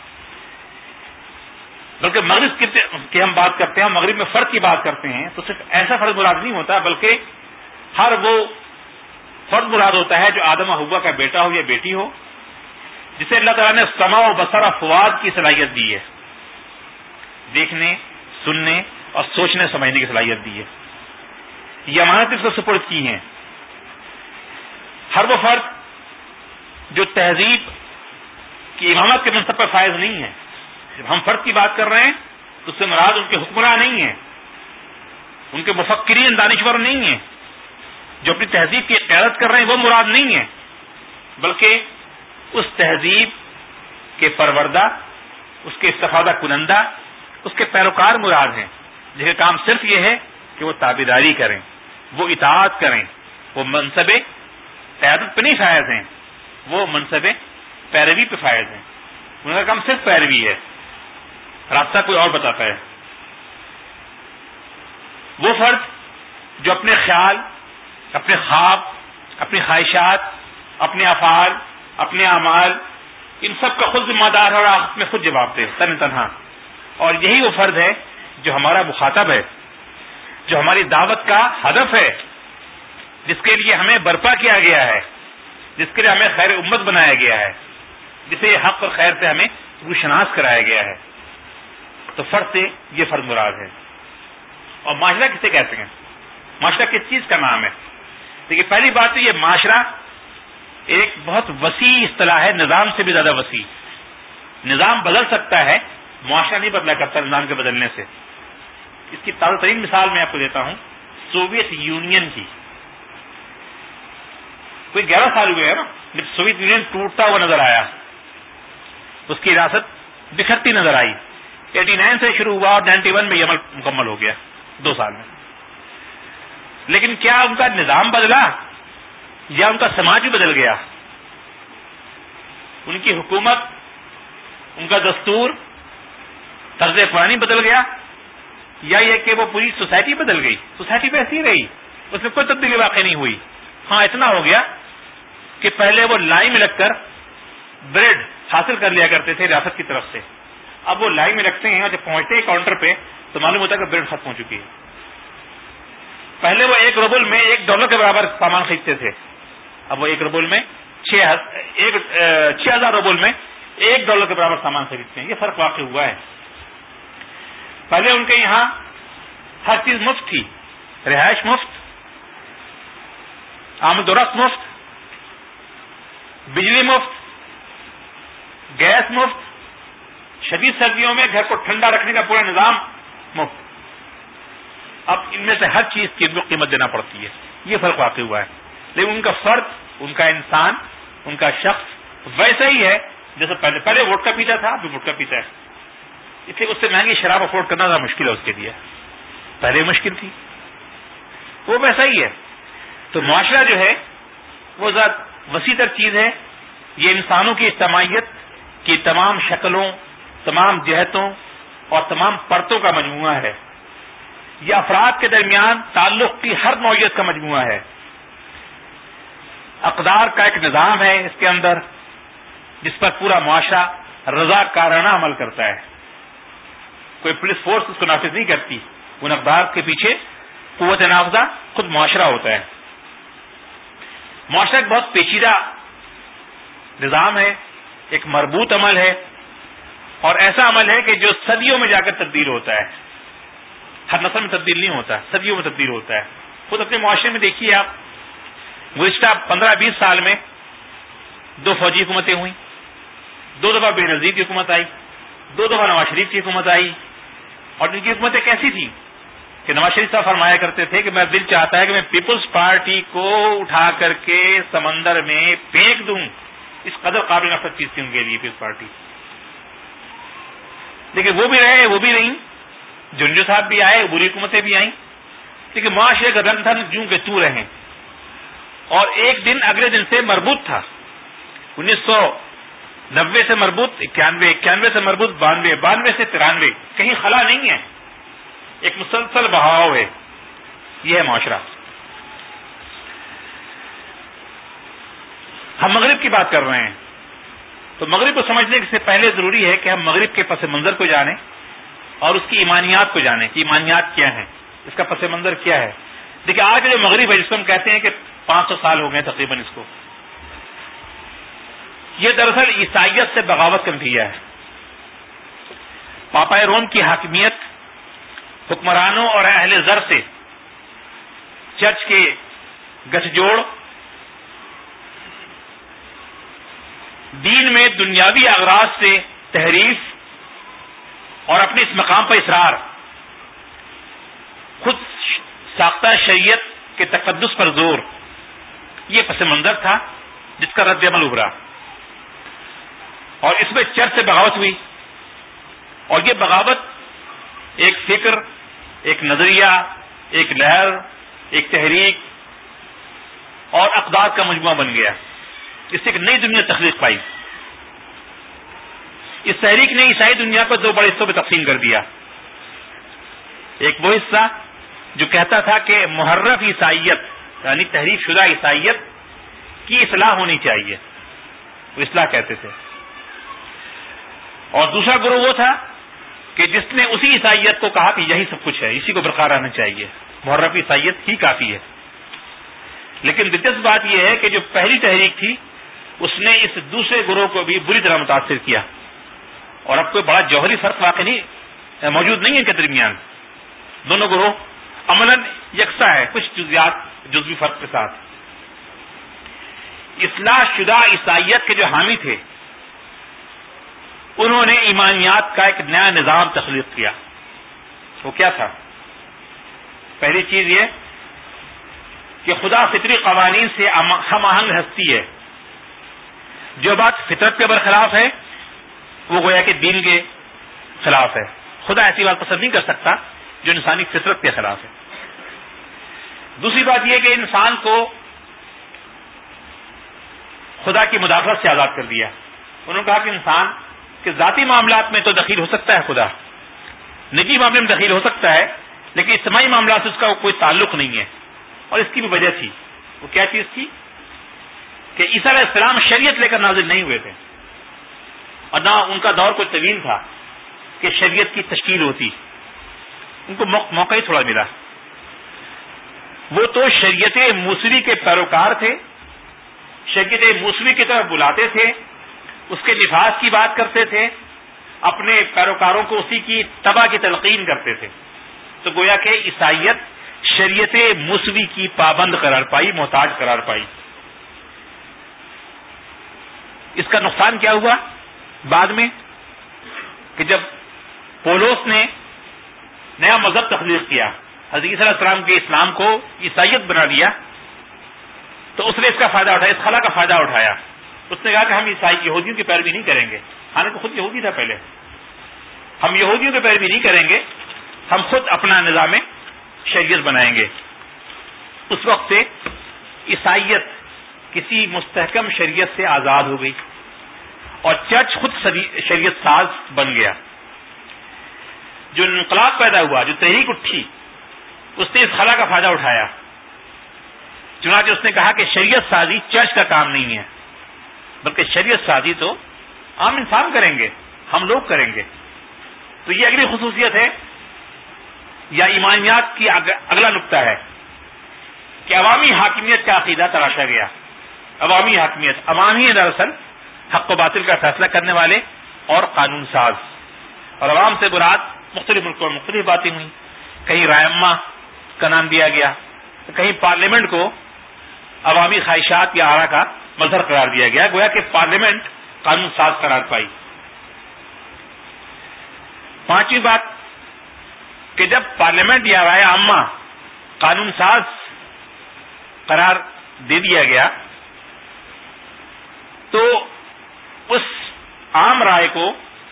بلکہ مغرب کی ہم بات کرتے ہیں، مغرب میں فرد کی بات کرتے ہیں تو صرف ایسا فرد مراد نہیں ہوتا، بلکہ ہر وہ فرد مراد ہوتا ہے جو آدم و حوا کا بیٹا ہو یا بیٹی ہو، جسے اللہ تعالیٰ نے سمع و بصر و فؤاد کی صلاحیت دی ہے، دیکھنے، سننے اور سوچنے سمجھنے کی صلاحیت دی ہے. یہ امانت اس کو سپرد کی ہیں. ہر وہ فرد جو تہذیب کی امامت کے منصب پر فائز نہیں ہے. جب ہم فرد کی بات کر رہے ہیں تو اس سے مراد ان کے حکمراں نہیں ہیں، ان کے مفکرین، دانشور نہیں ہیں، جو اپنی تہذیب کی قیادت کر رہے ہیں وہ مراد نہیں ہیں، بلکہ اس تہذیب کے پروردہ، اس کے استفادہ کنندہ، اس کے پیروکار مراد ہیں، جن کا کام صرف یہ ہے کہ وہ تابعداری کریں، وہ اطاعت کریں. وہ منصب قیادت پہ نہیں فائز ہیں، وہ منصب پیروی پہ فائز ہیں. ان کا کام صرف پیروی ہے، راستہ کوئی اور بتاتا ہے. وہ فرد جو اپنے خیال، اپنے خواب، اپنی خواہشات، اپنے افعال، اپنے اعمال، ان سب کا خود ذمہ دار ہے اور آخرت میں خود جواب دے تن تنہا. اور یہی وہ فرد ہے جو ہمارا مخاطب ہے، جو ہماری دعوت کا ہدف ہے، جس کے لیے ہمیں برپا کیا گیا ہے، جس کے لیے ہمیں خیر امت بنایا گیا ہے، جسے حق اور خیر سے ہمیں روشناس کرایا گیا ہے. تو فرد سے یہ فرد مراد ہے. اور معاشرہ کسے کہتے ہیں؟ معاشرہ کس چیز کا نام ہے؟ دیکھیے، پہلی بات تو یہ معاشرہ ایک بہت وسیع اصطلاح ہے، نظام سے بھی زیادہ وسیع. نظام بدل سکتا ہے، معاشرہ نہیں بدلا کرتا نظام کے بدلنے سے. اس کی تازہ ترین مثال میں آپ کو دیتا ہوں، سوویت یونین کی. کوئی 11 سال ہوئے ہیں نا جب سوویت یونین ٹوٹتا ہوا نظر آیا، اس کی ریاست بکھرتی نظر آئی. 89 سے شروع ہوا اور 91 میں یہ عمل مکمل ہو گیا 2 سال میں. لیکن کیا ان کا نظام بدلا یا ان کا سماج بھی بدل گیا؟ ان کی حکومت، ان کا دستور، طرز فکر بدل گیا، یا یہ کہ وہ پوری سوسائٹی بدل گئی؟ سوسائٹی پہ ایسی رہی، اس میں کوئی تبدیلی واقع نہیں ہوئی. ہاں، اتنا ہو گیا کہ پہلے وہ لائی میں لگ کر بریڈ حاصل کر لیا کرتے تھے ریاست کی طرف سے، اب وہ لائن میں رکھتے ہیں اور جب پہنچتے ہیں کاؤنٹر پہ تو معلوم ہوتا ہے کہ بریڈ ختم ہو چکی ہے. پہلے وہ 1 روبل میں $1 کے برابر سامان خریدتے تھے, اب وہ 1 روبل میں 6,000 روبل میں $1 کے برابر سامان خریدتے ہیں. یہ فرق واقع ہوا ہے. پہلے ان کے یہاں ہر چیز مفت تھی, رہائش مفت, آمد و رفت مفت, بجلی مفت, گیس مفت, شدید سردیوں میں گھر کو ٹھنڈا رکھنے کا پورا نظام مفت. اب ان میں سے ہر چیز کی قیمت دینا پڑتی ہے. یہ فرق واقع ہوا ہے. لیکن ان کا فرد, ان کا انسان, ان کا شخص ویسا ہی ہے جیسے پہلے ووڈکا پیتا تھا, ابھی ووڈکا پیتا ہے. اس لیے اس سے مہنگی شراب افورڈ کرنا زیادہ مشکل ہے اس کے لیے, پہلے مشکل تھی, وہ ویسا ہی ہے. تو معاشرہ جو ہے وہ ذات وسیع تر چیز ہے. یہ انسانوں کی اجتماعیت کی تمام شکلوں, تمام جہتوں اور تمام پرتوں کا مجموعہ ہے. یہ افراد کے درمیان تعلق کی ہر نوعیت کا مجموعہ ہے. اقدار کا ایک نظام ہے اس کے اندر جس پر پورا معاشرہ رضاکارانہ عمل کرتا ہے. کوئی پولیس فورس اس کو نافذ نہیں کرتی. ان اقدار کے پیچھے قوت نافذہ خود معاشرہ ہوتا ہے. معاشرہ ایک بہت پیچیدہ نظام ہے, ایک مربوط عمل ہے, اور ایسا عمل ہے کہ جو صدیوں میں جا کر تبدیل ہوتا ہے. ہر نسل میں تبدیل نہیں ہوتا, صدیوں میں تبدیل ہوتا ہے. خود اپنے معاشرے میں دیکھیے آپ, گزشتہ 15-20 سال میں 2 فوجی حکومتیں ہوئیں, 2 دفعہ بے نظیر کی حکومت آئی, 2 دفعہ نواز شریف کی حکومت آئی. اور ان کی حکومتیں کیسی تھیں کہ نواز شریف صاحب فرمایا کرتے تھے کہ میرا دل چاہتا ہے کہ میں پیپلز پارٹی کو اٹھا کر کے سمندر میں پھینک دوں. اس قدر قابل نفرت چیز تھی ان کے لیے پیپلز پارٹی. لیکن وہ بھی رہے, وہ بھی رہیں, جنجو صاحب بھی آئے, بری حکومتیں بھی آئیں, لیکن معاشرے کا رنگ جوں کے تو رہیں. اور ایک دن اگلے دن سے مربوط تھا. 1990 سے مربوط 91 سے مربوط 92 سے 93, کہیں خلا نہیں ہے, ایک مسلسل بہاؤ ہے. یہ ہے معاشرہ. ہم مغرب کی بات کر رہے ہیں, تو مغرب کو سمجھنے سے پہلے ضروری ہے کہ ہم مغرب کے پس منظر کو جانیں اور اس کی ایمانیات کو جانیں کہ ایمانیات کیا ہیں, اس کا پس منظر کیا ہے. دیکھیے آج جو مغرب ہے جس کو ہم کہتے ہیں کہ 500 سال ہو گئے تقریباً اس کو, یہ دراصل عیسائیت سے بغاوت کا نتیجہ ہے. پاپا روم کی حاکمیت, حکمرانوں اور اہل زر سے چرچ کے گٹھ جوڑ, دین میں دنیاوی اغراض سے تحریف اور اپنے اس مقام پر اصرار, خود ساختہ شریعت کے تقدس پر زور, یہ پس منظر تھا جس کا رد عمل ابھرا. اور اس میں چرچ سے بغاوت ہوئی, اور یہ بغاوت ایک فکر, ایک نظریہ, ایک لہر, ایک تحریک اور اقدار کا مجموعہ بن گیا. اس سے ایک نئی دنیا تخلیق پائی. اس تحریک نے عیسائی دنیا کو 2 بڑے حصوں میں تقسیم کر دیا. ایک وہ حصہ جو کہتا تھا کہ محرف عیسائیت یعنی تحریف شدہ عیسائیت کی اصلاح ہونی چاہیے, وہ اصلاح کہتے تھے. اور دوسرا گروہ وہ تھا کہ جس نے اسی عیسائیت کو کہا کہ یہی سب کچھ ہے, اسی کو برقرار رہنا چاہیے, محرف عیسائیت ہی کافی ہے. لیکن دلچسپ بات یہ ہے کہ جو پہلی تحریک تھی اس نے اس دوسرے گروہ کو بھی بری طرح متاثر کیا, اور اب کوئی بڑا جوہری فرق واقع نہیں موجود نہیں ہے ان کے درمیان. دونوں گروہ عملاً یکساں ہے, کچھ جزوی فرق کے ساتھ. اصلاح شدہ عیسائیت کے جو حامی تھے انہوں نے ایمانیات کا ایک نیا نظام تخلیق کیا. وہ کیا تھا؟ پہلی چیز یہ کہ خدا فطری قوانین سے ہم آہنگ ہستی ہے. جو بات فطرت کے برخلاف ہے وہ گویا کہ دین کے خلاف ہے. خدا ایسی بات پسند نہیں کر سکتا جو انسانی فطرت کے خلاف ہے. دوسری بات یہ کہ انسان کو خدا کی مداخلت سے آزاد کر دیا. انہوں نے کہا کہ انسان کے ذاتی معاملات میں تو دخیل ہو سکتا ہے, خدا نجی معاملے میں دخیل ہو سکتا ہے, لیکن اجتماعی معاملات سے اس کا کوئی تعلق نہیں ہے. اور اس کی بھی وجہ تھی. وہ کیا چیز تھی کہ عیسیٰ علیہ السلام شریعت لے کر نازل نہیں ہوئے تھے, اور نہ ان کا دور کوئی طویل تھا. کہ شریعت کی تشکیل ہوتی، ان کو موقع ہی تھوڑا ملا. وہ تو شریعت موسوی کے پیروکار تھے، شریعت موسوی کی طرف بلاتے تھے، اس کے نفاذ کی بات کرتے تھے، اپنے پیروکاروں کو اسی کی تباہ کی تلقین کرتے تھے. تو گویا کہ عیسائیت شریعت موسوی کی پابند قرار پائی، محتاج قرار پائی. اس کا نقصان کیا ہوا بعد میں کہ جب پولس نے نیا مذہب تخلیق کیا، حضرت عیسیٰ علیہ السلام کے اسلام کو عیسائیت بنا دیا، تو اس نے اس کا فائدہ اٹھایا، اس خلا کا فائدہ اٹھایا. اس نے کہا کہ ہم یہودیوں کی پیروی نہیں کریں گے، حالانکہ خود یہودی تھا پہلے. ہم یہودیوں کی پیروی نہیں کریں گے، ہم خود اپنا نظام شریعت بنائیں گے. اس وقت سے عیسائیت کسی مستحکم شریعت سے آزاد ہو گئی اور چرچ خود شریعت ساز بن گیا. جو انقلاب پیدا ہوا، جو تحریک اٹھی، اس نے اس خلا کا فائدہ اٹھایا. چنانچہ اس نے کہا کہ شریعت سازی چرچ کا کام نہیں ہے، بلکہ شریعت سازی تو عام انسان کریں گے، ہم لوگ کریں گے. تو یہ اگلی خصوصیت ہے یا ایمانیات کی اگلا نقطہ ہے کہ عوامی حاکمیت کا عقیدہ تراشا گیا. عوامی حاکمیت، عوام ہی دراصل حق و باطل کا فیصلہ کرنے والے اور قانون ساز، اور عوام سے مراد مختلف ملکوں میں مختلف باتیں ہوئیں. کہیں رائمہ کا نام دیا گیا، کہیں پارلیمنٹ کو عوامی خواہشات یا آرا کا مظہر قرار دیا گیا. گویا کہ پارلیمنٹ قانون ساز قرار پائی. پانچویں بات کہ جب پارلیمنٹ یا رائے عامہ قانون ساز قرار دے دیا گیا تو اس عام رائے کو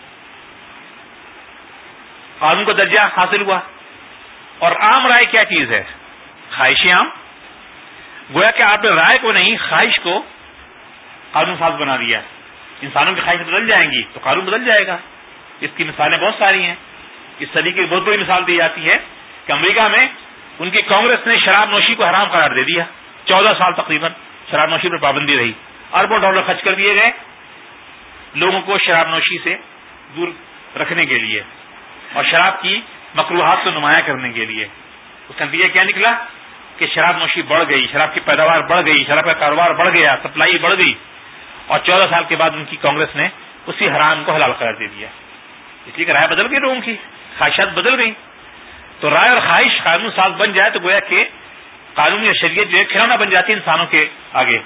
قانون کا درجہ حاصل ہوا. اور عام رائے کیا چیز ہے؟ خواہش عام. گویا کہ آپ نے رائے کو نہیں، خواہش کو قانون ساز بنا دیا. انسانوں کی خواہش بدل جائیں گی تو قانون بدل جائے گا. اس کی مثالیں بہت ساری ہیں. اس طریقے کی بہت بڑی مثال دی جاتی ہے کہ امریکہ میں ان کی کانگریس نے شراب نوشی کو حرام قرار دے دیا. 14 سال تقریباً شراب نوشی پر پابندی رہی. اربوں ڈالر خرچ کر دیے گئے لوگوں کو شراب نوشی سے دور رکھنے کے لیے اور شراب کی مکروہات کو نمایاں کرنے کے لیے. اس کا نتیجہ کیا نکلا کہ شراب نوشی بڑھ گئی، شراب کی پیداوار بڑھ گئی، شراب کا کاروبار بڑھ گیا، سپلائی بڑھ گئی. اور 14 سال کے بعد ان کی کانگریس نے اسی حرام کو حلال قرار دے دیا. اس لیے کہ رائے بدل گئی، لوگوں کی خواہشات بدل گئی. تو رائے اور خواہش قانون ساز بن جائے تو گویا کہ قانون یا شریعت جو ہے کھلونا بن جاتی ہے انسانوں کے آگے.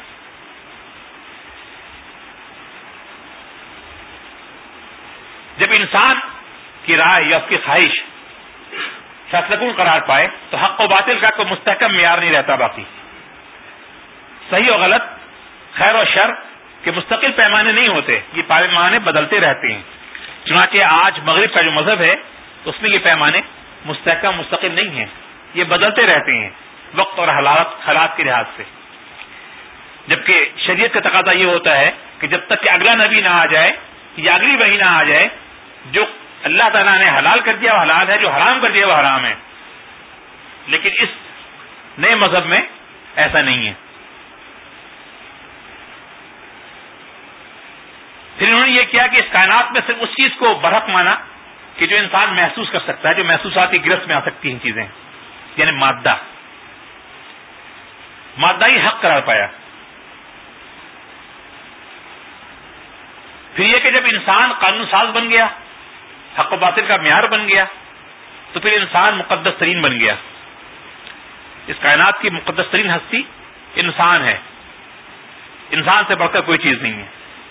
جب انسان کی رائے یا اس کی خواہش فیصلہ کن قرار پائے تو حق و باطل کا کوئی مستحکم معیار نہیں رہتا. باقی صحیح اور غلط، خیر اور شر کے مستقل پیمانے نہیں ہوتے، یہ پیمانے بدلتے رہتے ہیں. چنانچہ آج مغرب کا جو مذہب ہے اس میں یہ پیمانے مستحکم مستقل نہیں ہیں، یہ بدلتے رہتے ہیں وقت اور حالات کے لحاظ سے. جبکہ شریعت کا تقاضا یہ ہوتا ہے کہ جب تک کہ اگلا نبی نہ آ جائے یا اگلی وحی نہ آ جائے، جو اللہ تعالیٰ نے حلال کر دیا وہ حلال ہے، جو حرام کر دیا وہ حرام ہے. لیکن اس نئے مذہب میں ایسا نہیں ہے. پھر انہوں نے یہ کیا کہ اس کائنات میں صرف اس چیز کو برحق مانا کہ جو انسان محسوس کر سکتا ہے، جو محسوسات کی گرفت میں آ سکتی ہیں چیزیں، یعنی مادہ ہی حق قرار پایا. پھر یہ کہ جب انسان قانون ساز بن گیا، حق و باطل کا معیار بن گیا، تو پھر انسان مقدس ترین بن گیا. اس کائنات کی مقدس ترین ہستی انسان ہے، انسان سے بڑھ کر کوئی چیز نہیں ہے.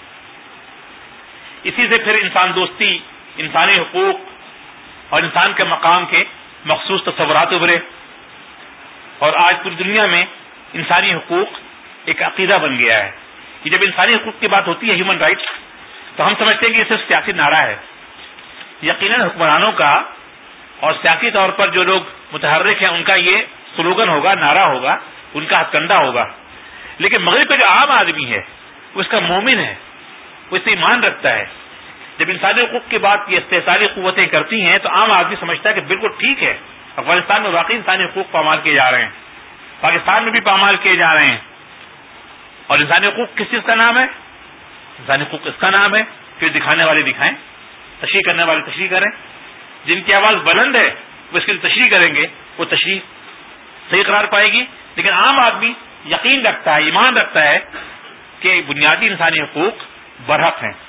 اسی سے پھر انسان دوستی، انسانی حقوق اور انسان کے مقام کے مخصوص تصورات ابھرے. اور آج پوری دنیا میں انسانی حقوق ایک عقیدہ بن گیا ہے. کہ جب انسانی حقوق کی بات ہوتی ہے، ہیومن رائٹس، تو ہم سمجھتے ہیں کہ یہ صرف سیاسی نعرہ ہے. یقیناً حکمرانوں کا اور سیاسی طور پر جو لوگ متحرک ہیں ان کا یہ سلوگن ہوگا، نعرہ ہوگا، ان کا ہتھ کنڈا ہوگا. لیکن مغرب کا جو عام آدمی ہے وہ اس کا مومن ہے، وہ اس سے ایمان رکھتا ہے. جب انسانی حقوق کی بات یہ استحصالی قوتیں کرتی ہیں تو عام آدمی سمجھتا ہے کہ بالکل ٹھیک ہے، افغانستان میں واقعی انسانی حقوق پامال کیے جا رہے ہیں، پاکستان میں بھی پامال کیے جا رہے ہیں. اور انسانی حقوق کس چیز کا نام ہے؟ انسانی حقوق اس کا نام ہے، پھر دکھانے والے دکھائیں تشریح کرنے والے تشریح کریں، جن کی آواز بلند ہے وہ اس کی تشریح کریں گے، وہ تشریح صحیح قرار پائے گی. لیکن عام آدمی یقین رکھتا ہے، ایمان رکھتا ہے کہ بنیادی انسانی حقوق برحق ہیں.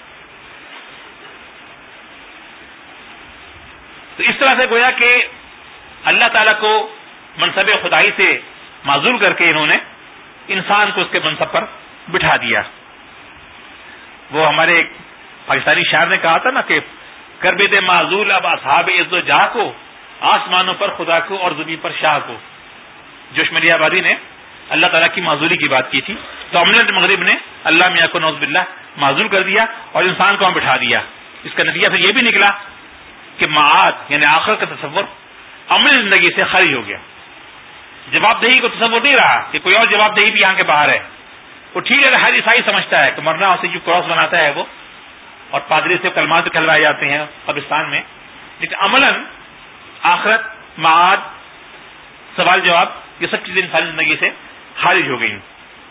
تو اس طرح سے گویا کہ اللہ تعالیٰ کو منصب خدائی سے معزول کر کے انہوں نے انسان کو اس کے منصب پر بٹھا دیا. وہ ہمارے ایک پاکستانی شاعر نے کہا تھا نا کہ کر بھی دے معزول اب اصحاب عز و جاہ کو، آسمانوں پر خدا کو اور زمین پر شاہ کو. جوش ملی آبادی نے اللہ تعالیٰ کی معزولی کی بات کی تھی، تو امنت مغرب نے اللہ میاں کو نعوذ باللہ معزول کر دیا اور انسان کو ہم بٹھا دیا. اس کا نتیجہ پھر یہ بھی نکلا کہ معاد یعنی آخرت کا تصور عملی زندگی سے خارج ہو گیا. جواب دہی کو تصور نہیں رہا کہ کوئی اور جواب دہی بھی یہاں کے باہر ہے. وہ ٹھیک ہے، ہر عیسائی سمجھتا ہے کہ مرنا اسے جو کراس بناتا ہے وہ، اور پادری سے کلمات کھلوائے جاتے ہیں قبرستان میں، لیکن عملاً آخرت، معاد، سوال جواب، یہ سب چیزیں انسانی زندگی سے خارج ہو گئی.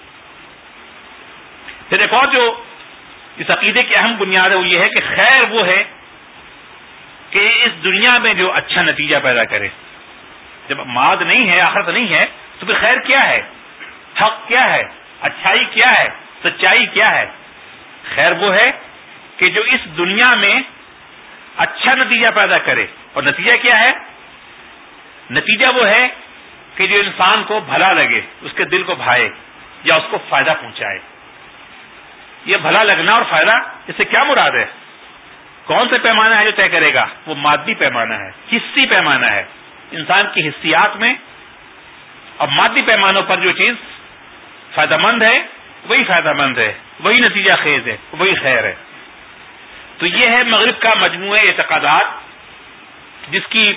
پھر ایک اور جو اس عقیدے کی اہم بنیاد ہے وہ یہ ہے کہ خیر وہ ہے کہ اس دنیا میں جو اچھا نتیجہ پیدا کرے. جب معاد نہیں ہے، آخرت نہیں ہے، تو پھر خیر کیا ہے، حق کیا ہے، اچھائی کیا ہے، سچائی کیا ہے؟ خیر وہ ہے کہ جو اس دنیا میں اچھا نتیجہ پیدا کرے. اور نتیجہ کیا ہے؟ نتیجہ وہ ہے کہ جو انسان کو بھلا لگے، اس کے دل کو بھائے یا اس کو فائدہ پہنچائے. یہ بھلا لگنا اور فائدہ، اس سے کیا مراد ہے؟ کون سے پیمانہ ہے جو طے کرے گا؟ وہ مادی پیمانہ ہے، حصی پیمانہ ہے. انسان کی حصیات میں اور مادی پیمانوں پر جو چیز فائدہ مند ہے وہی فائدہ مند ہے، وہی نتیجہ خیز ہے، وہی خیر ہے. تو یہ ہے مغرب کا مجموعہ اعتقادات جس کی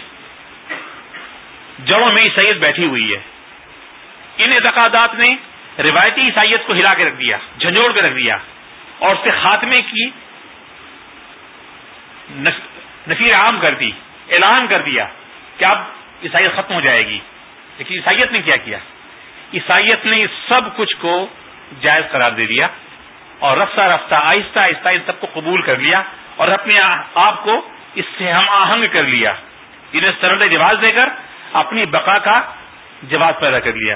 جڑوں میں عیسائیت بیٹھی ہوئی ہے. ان اعتقادات نے روایتی عیسائیت کو ہلا کے رکھ دیا، جھنجھوڑ کے رکھ دیا، اور اس کے خاتمے کی نفیر عام کر دی، اعلان کر دیا کہ اب عیسائیت ختم ہو جائے گی. لیکن عیسائیت نے کیا کیا؟ عیسائیت نے اس سب کچھ کو جائز قرار دے دیا اور رفتہ رفتہ آہستہ آہستہ ان سب کو قبول کر لیا اور اپنے آپ کو اس سے ہم آہنگ کر لیا. انہیں سرنڈر جواز دے کر اپنی بقا کا جواز پیدا کر لیا.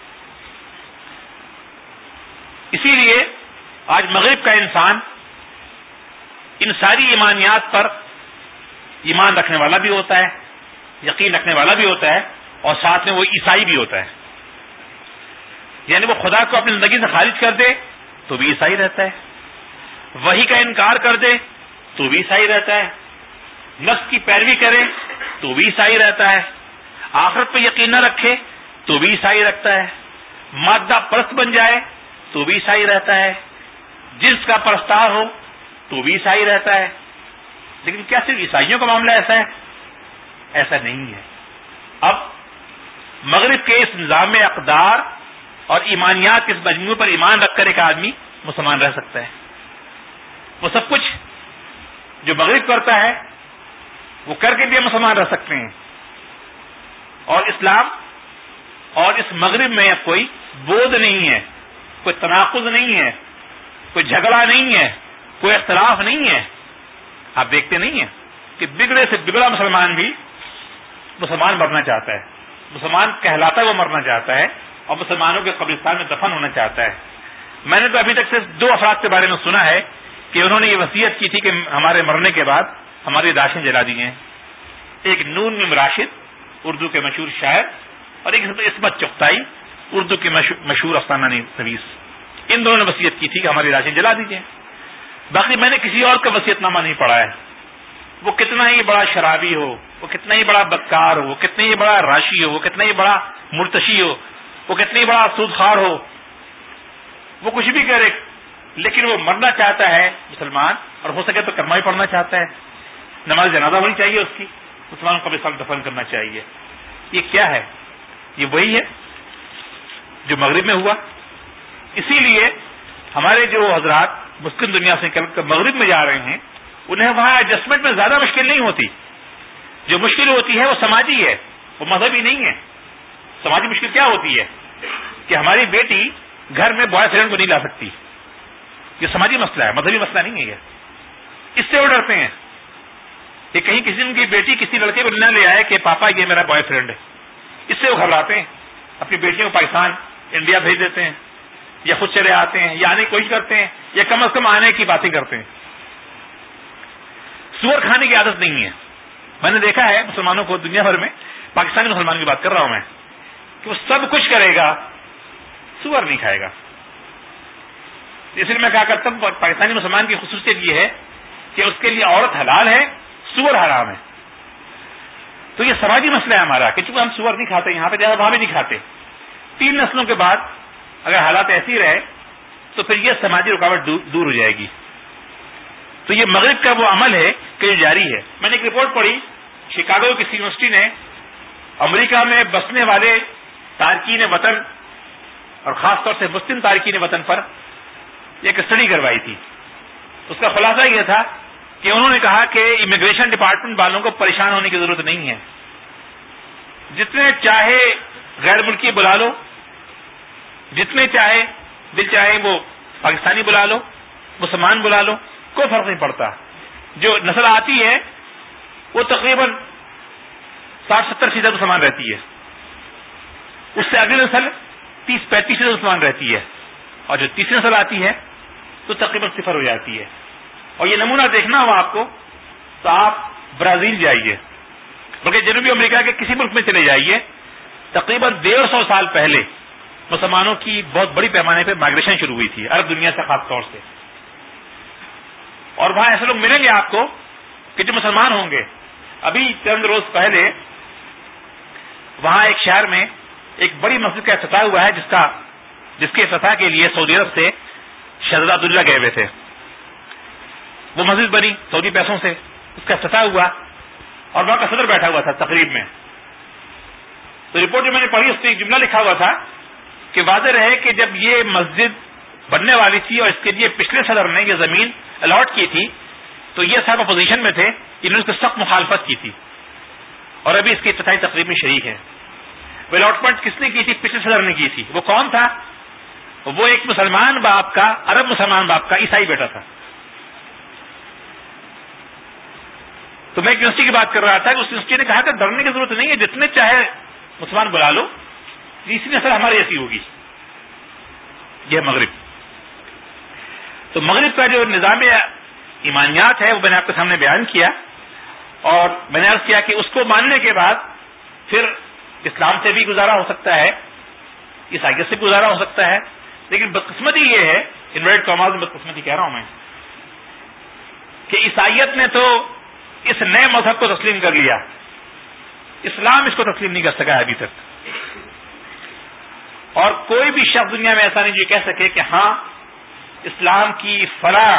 اسی لیے آج مغرب کا انسان ان ساری ایمانیات پر ایمان رکھنے والا بھی ہوتا ہے، یقین رکھنے والا بھی ہوتا ہے، اور ساتھ میں وہ عیسائی بھی ہوتا ہے. یعنی وہ خدا کو اپنی زندگی سے خارج کر دے تو بھی عیسائی رہتا ہے، وحی کا انکار کر دے تو بھی عیسائی رہتا ہے، نفس کی پیروی کرے تو بھی عیسائی رہتا ہے، آخرت پہ یقین نہ رکھے تو بھی عیسائی رکھتا ہے، مادہ پرست بن جائے تو بھی عیسائی رہتا ہے، جنس کا پرستار ہو تو بھی عیسائی رہتا ہے. لیکن کیا صرف عیسائیوں کا معاملہ ایسا ہے؟ ایسا نہیں ہے. اب مغرب کے اس نظام اقدار اور ایمانیات کے اس مجموعے پر ایمان رکھ کر ایک آدمی مسلمان رہ سکتا ہے. وہ سب کچھ جو مغرب کرتا ہے وہ کر کے بھی مسلمان رہ سکتے ہیں. اور اسلام اور اس مغرب میں کوئی بودھ نہیں ہے، کوئی تناقض نہیں ہے، کوئی جھگڑا نہیں ہے، کوئی اختلاف نہیں ہے. آپ دیکھتے نہیں ہیں کہ بگڑے سے بگڑا مسلمان بھی مسلمان مرنا چاہتا ہے، مسلمان کہلاتا ہے وہ مرنا چاہتا ہے، اور مسلمانوں کے قبرستان میں دفن ہونا چاہتا ہے. میں نے تو ابھی تک صرف 2 افراد کے بارے میں سنا ہے کہ انہوں نے یہ وصیت کی تھی کہ ہمارے مرنے کے بعد ہماری لاشیں جلا دی ہیں. ایک نون میم راشد اردو کے مشہور شاعر، اور ایک عصمت چغتائی اردو کے مشہور افسانہ نویس. ان دونوں نے وصیت کی تھی کہ ہماری لاشیں جلا دیجیے. باقی میں نے کسی اور کا وصیت نامہ نہیں پڑھا ہے. وہ کتنا ہی بڑا شرابی ہو، وہ کتنا ہی بڑا بدکار ہو، وہ کتنا ہی بڑا راشی ہو، وہ کتنا ہی بڑا مرتشی ہو، وہ کتنا ہی بڑا سود خوار ہو، وہ کچھ بھی کرے، لیکن وہ مرنا چاہتا ہے مسلمان، اور ہو سکے تو کلمہ ہی پڑھنا چاہتا ہے. نماز جنازہ ہونی چاہیے اس کی، مسلمان کو قبرستان دفن کرنا چاہیے. یہ کیا ہے؟ یہ وہی ہے جو مغرب میں ہوا. اسی لیے ہمارے جو حضرات مسلم دنیا سے نکل کر مغرب میں جا رہے ہیں انہیں وہاں ایڈجسٹمنٹ میں زیادہ مشکل نہیں ہوتی. جو مشکل ہوتی ہے وہ سماجی ہے، وہ مذہبی نہیں ہے. سماجی مشکل کیا ہوتی ہے کہ ہماری بیٹی گھر میں بوائے فرینڈ کو نہیں لا سکتی. یہ سماجی مسئلہ ہے، مذہبی مسئلہ نہیں ہے. اس سے وہ ڈرتے ہیں کہ کہیں کسی ان کی بیٹی کسی لڑکے کو نہ لے آئے کہ پاپا یہ میرا بوائے فرینڈ ہے. اس سے وہ گھبراتے ہیں, اپنی بیٹیوں کو پاکستان انڈیا بھیج دیتے ہیں, یا خود چلے آتے ہیں, یا آنے کی کوشش کرتے ہیں, یا کم از کم آنے کی باتیں کرتے ہیں. سور کھانے کی عادت نہیں ہے. میں نے دیکھا ہے مسلمانوں کو دنیا بھر میں, پاکستانی مسلمان کی بات کر رہا ہوں میں, کہ وہ سب کچھ کرے گا, سور نہیں کھائے گا. اس لیے میں کہا کرتا ہوں پاکستانی مسلمان کی خصوصیت یہ ہے کہ اس کے لیے عورت حلال ہے, سور حرام ہے. تو یہ سماجی مسئلہ ہے ہمارا کہ چونکہ ہم سور نہیں کھاتے یہاں پہ, جہاں وہاں بھی نہیں کھاتے, 3 نسلوں کے بعد اگر حالات ایسی رہے تو پھر یہ سماجی رکاوٹ دور ہو جائے گی. تو یہ مغرب کا وہ عمل ہے کہ جو جاری ہے. میں نے ایک رپورٹ پڑھی, شکاگو کسی یونیورسٹی نے امریکہ میں بسنے والے تارکین وطن اور خاص طور سے مسلم تارکین وطن پر ایک اسٹڈی کروائی تھی. اس کا خلاصہ یہ تھا کہ انہوں نے کہا کہ امیگریشن ڈپارٹمنٹ والوں کو پریشان ہونے کی ضرورت نہیں ہے, جتنے چاہے غیر ملکی بلا لو, جتنے چاہے دل چاہے وہ پاکستانی بلا لو, مسلمان بلا لو, کوئی فرق نہیں پڑتا. جو نسل آتی ہے وہ تقریباً 60-70% مسلمان رہتی ہے, اس سے اگلی نسل 30-35% مسلمان رہتی ہے, اور جو تیسری نسل آتی ہے تو تقریباً 0 ہو جاتی ہے. اور یہ نمونہ دیکھنا ہو آپ کو تو آپ برازیل جائیے, بلکہ جنوبی امریکہ کے کسی ملک میں چلے جائیے, تقریباً 150 سال پہلے مسلمانوں کی بہت بڑی پیمانے پہ مائگریشن شروع ہوئی تھی عرب دنیا سے خاص طور سے. اور وہاں ایسے لوگ ملیں گے آپ کو کہ جو مسلمان ہوں گے. ابھی چند روز پہلے وہاں ایک شہر میں ایک بڑی مسجد کا افتتاح ہوا ہے جس کے افتتاح کے لیے سعودی عرب سے شہزادہ عبداللہ گئے ہوئے تھے. وہ مسجد بنی سعودی پیسوں سے, اس کا افتتاح ہوا اور وہاں کا صدر بیٹھا ہوا تھا تقریب میں. تو رپورٹ جو میں نے پڑھی اس میں ایک جملہ لکھا ہوا تھا کہ واضح رہے کہ جب یہ مسجد بننے والی تھی اور اس کے لیے پچھلے صدر نے یہ زمین الاٹ کی تھی تو یہ صاحب اپوزیشن میں تھے, انہوں نے اس کی سخت مخالفت کی تھی اور ابھی اس کی افتتاحی تقریب میں شریک ہے. وہ الاٹمنٹ کس نے کی تھی؟ پچھلے صدر نے کی تھی. وہ کون تھا؟ وہ ایک مسلمان باپ کا, عرب مسلمان باپ کا عیسائی بیٹا تھا. تو میں ایک یونیورسٹی کی بات کر رہا تھا کہ اس یونیورسٹی نے کہا کہ ڈرنے کی ضرورت نہیں ہے, جتنے چاہے مسلمان بلا لو, تیسری نسل ہماری ایسی ہوگی. یہ مغرب. تو مغرب کا جو نظام ایمانیات ہے وہ میں نے آپ کے سامنے بیان کیا, اور میں نے عرض کیا کہ اس کو ماننے کے بعد پھر اسلام سے بھی گزارا ہو سکتا ہے, عیسائیت سے بھی گزارا ہو سکتا ہے. لیکن بدقسمتی یہ ہے, انورٹڈ کاماز میں بدقسمتی کہہ رہا ہوں میں, کہ عیسائیت نے تو اس نئے مذہب کو تسلیم کر لیا, اسلام اس کو تسلیم نہیں کر سکا ابھی تک. اور کوئی بھی شخص دنیا میں ایسا نہیں جو کہہ سکے کہ ہاں اسلام کی فلاں